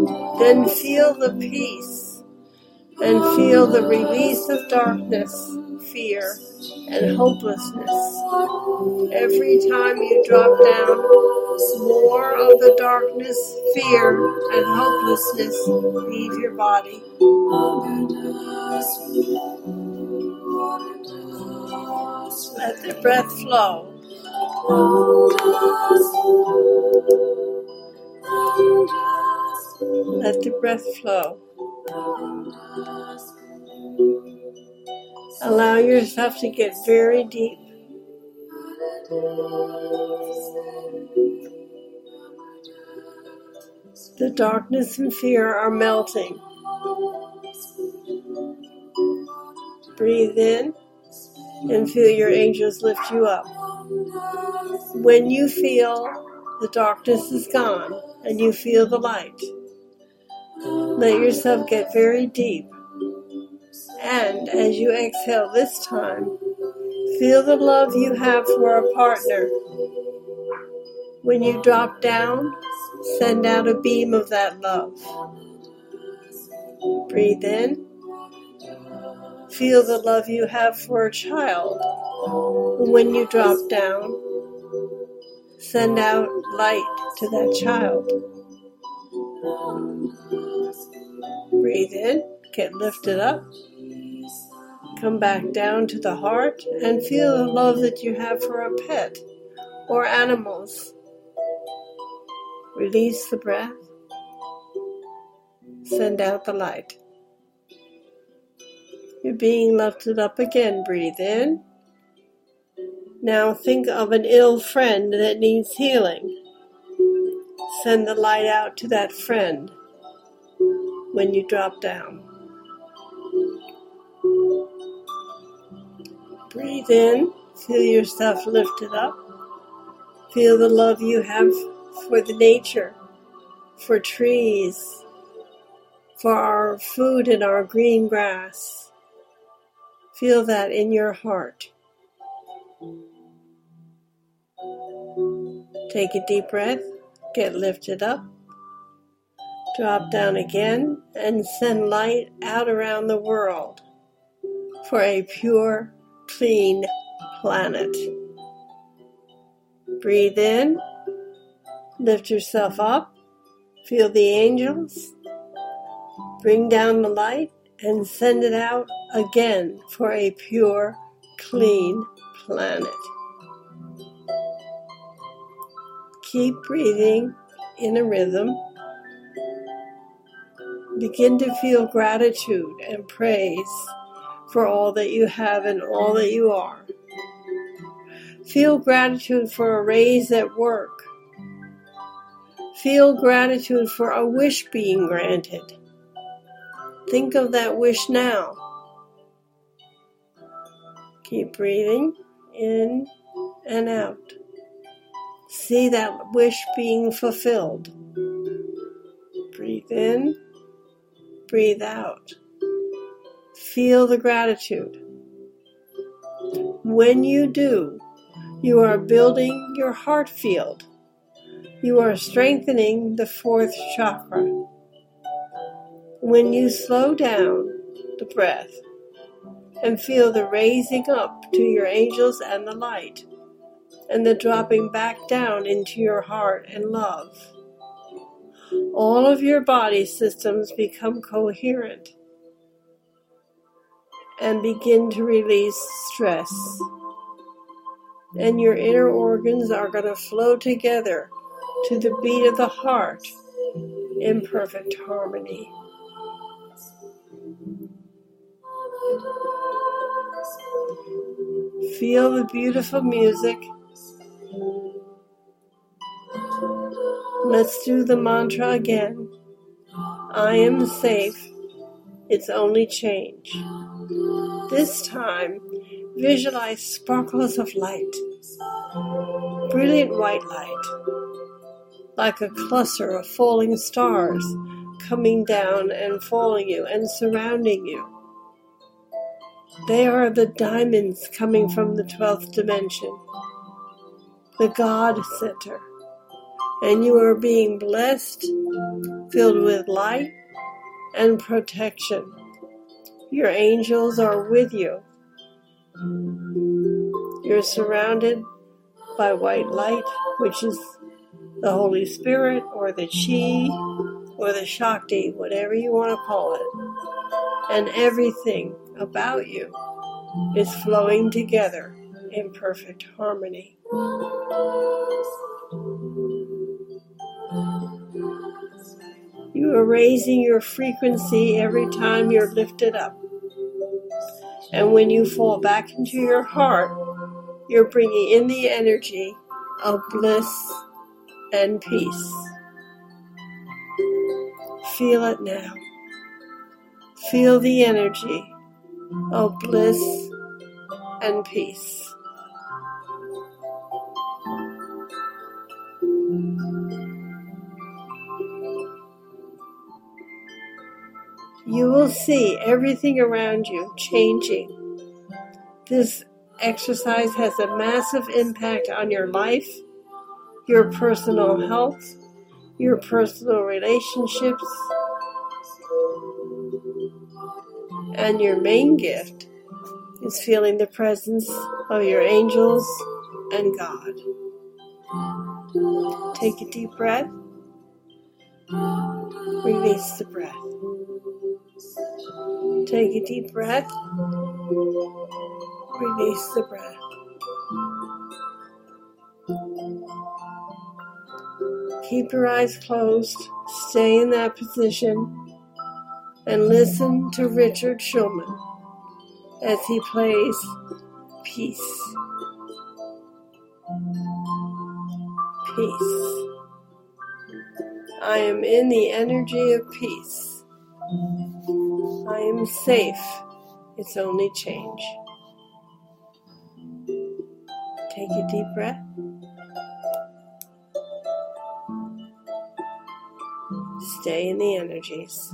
Then feel the peace and feel the release of darkness fear, and hopelessness. Every time you drop down, more of the darkness, fear, and hopelessness leave your body. Let the breath flow. Let the breath flow. Allow yourself to get very deep. The darkness and fear are melting. Breathe in and feel your angels lift you up. When you feel the darkness is gone and you feel the light, let yourself get very deep. And as you exhale this time, feel the love you have for a partner. When you drop down, send out a beam of that love. Breathe in. Feel the love you have for a child. And when you drop down, send out light to that child. Breathe in, get lifted up. Come back down to the heart and feel the love that you have for a pet or animals. Release the breath. Send out the light. You're being lifted up again. Breathe in. Now think of an ill friend that needs healing. Send the light out to that friend when you drop down. Breathe in, feel yourself lifted up. Feel the love you have for the nature, for trees, for our food and our green grass. Feel that in your heart. Take a deep breath, get lifted up. Drop down again and send light out around the world for a pure, clean planet. Breathe in, lift yourself up, feel the angels, bring down the light and send it out again for a pure, clean planet. Keep breathing in a rhythm. Begin to feel gratitude and praise for all that you have and all that you are. Feel gratitude for a raise at work. Feel gratitude for a wish being granted. Think of that wish now. Keep breathing in and out. See that wish being fulfilled. Breathe in, breathe out. Feel the gratitude. When you do, you are building your heart field. You are strengthening the fourth chakra. When you slow down the breath and feel the raising up to your angels and the light, and the dropping back down into your heart and love, all of your body systems become coherent and begin to release stress. And your inner organs are going to flow together to the beat of the heart in perfect harmony. Feel the beautiful music. Let's do the mantra again. I am safe. It's only change. This time, visualize sparkles of light, brilliant white light, like a cluster of falling stars coming down and following you and surrounding you. They are the diamonds coming from the twelfth dimension, the God Center, and you are being blessed, filled with light and protection. Your angels are with you, You're surrounded by white light, which is the Holy Spirit or the Chi or the Shakti, whatever you want to call it. And everything about you is flowing together in perfect harmony. You are raising your frequency every time you're lifted up. And when you fall back into your heart, you're bringing in the energy of bliss and peace. Feel it now. Feel the energy of bliss and peace. You will see everything around you changing. This exercise has a massive impact on your life, your personal health, your personal relationships, and your main gift is feeling the presence of your angels and God. Take a deep breath. Release the breath. Take a deep breath. Release the breath. Keep your eyes closed. Stay in that position and listen to Richard Shulman as he plays Peace. Peace. I am in the energy of peace. I am safe. It's only change. Take a deep breath. Stay in the energies.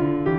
you.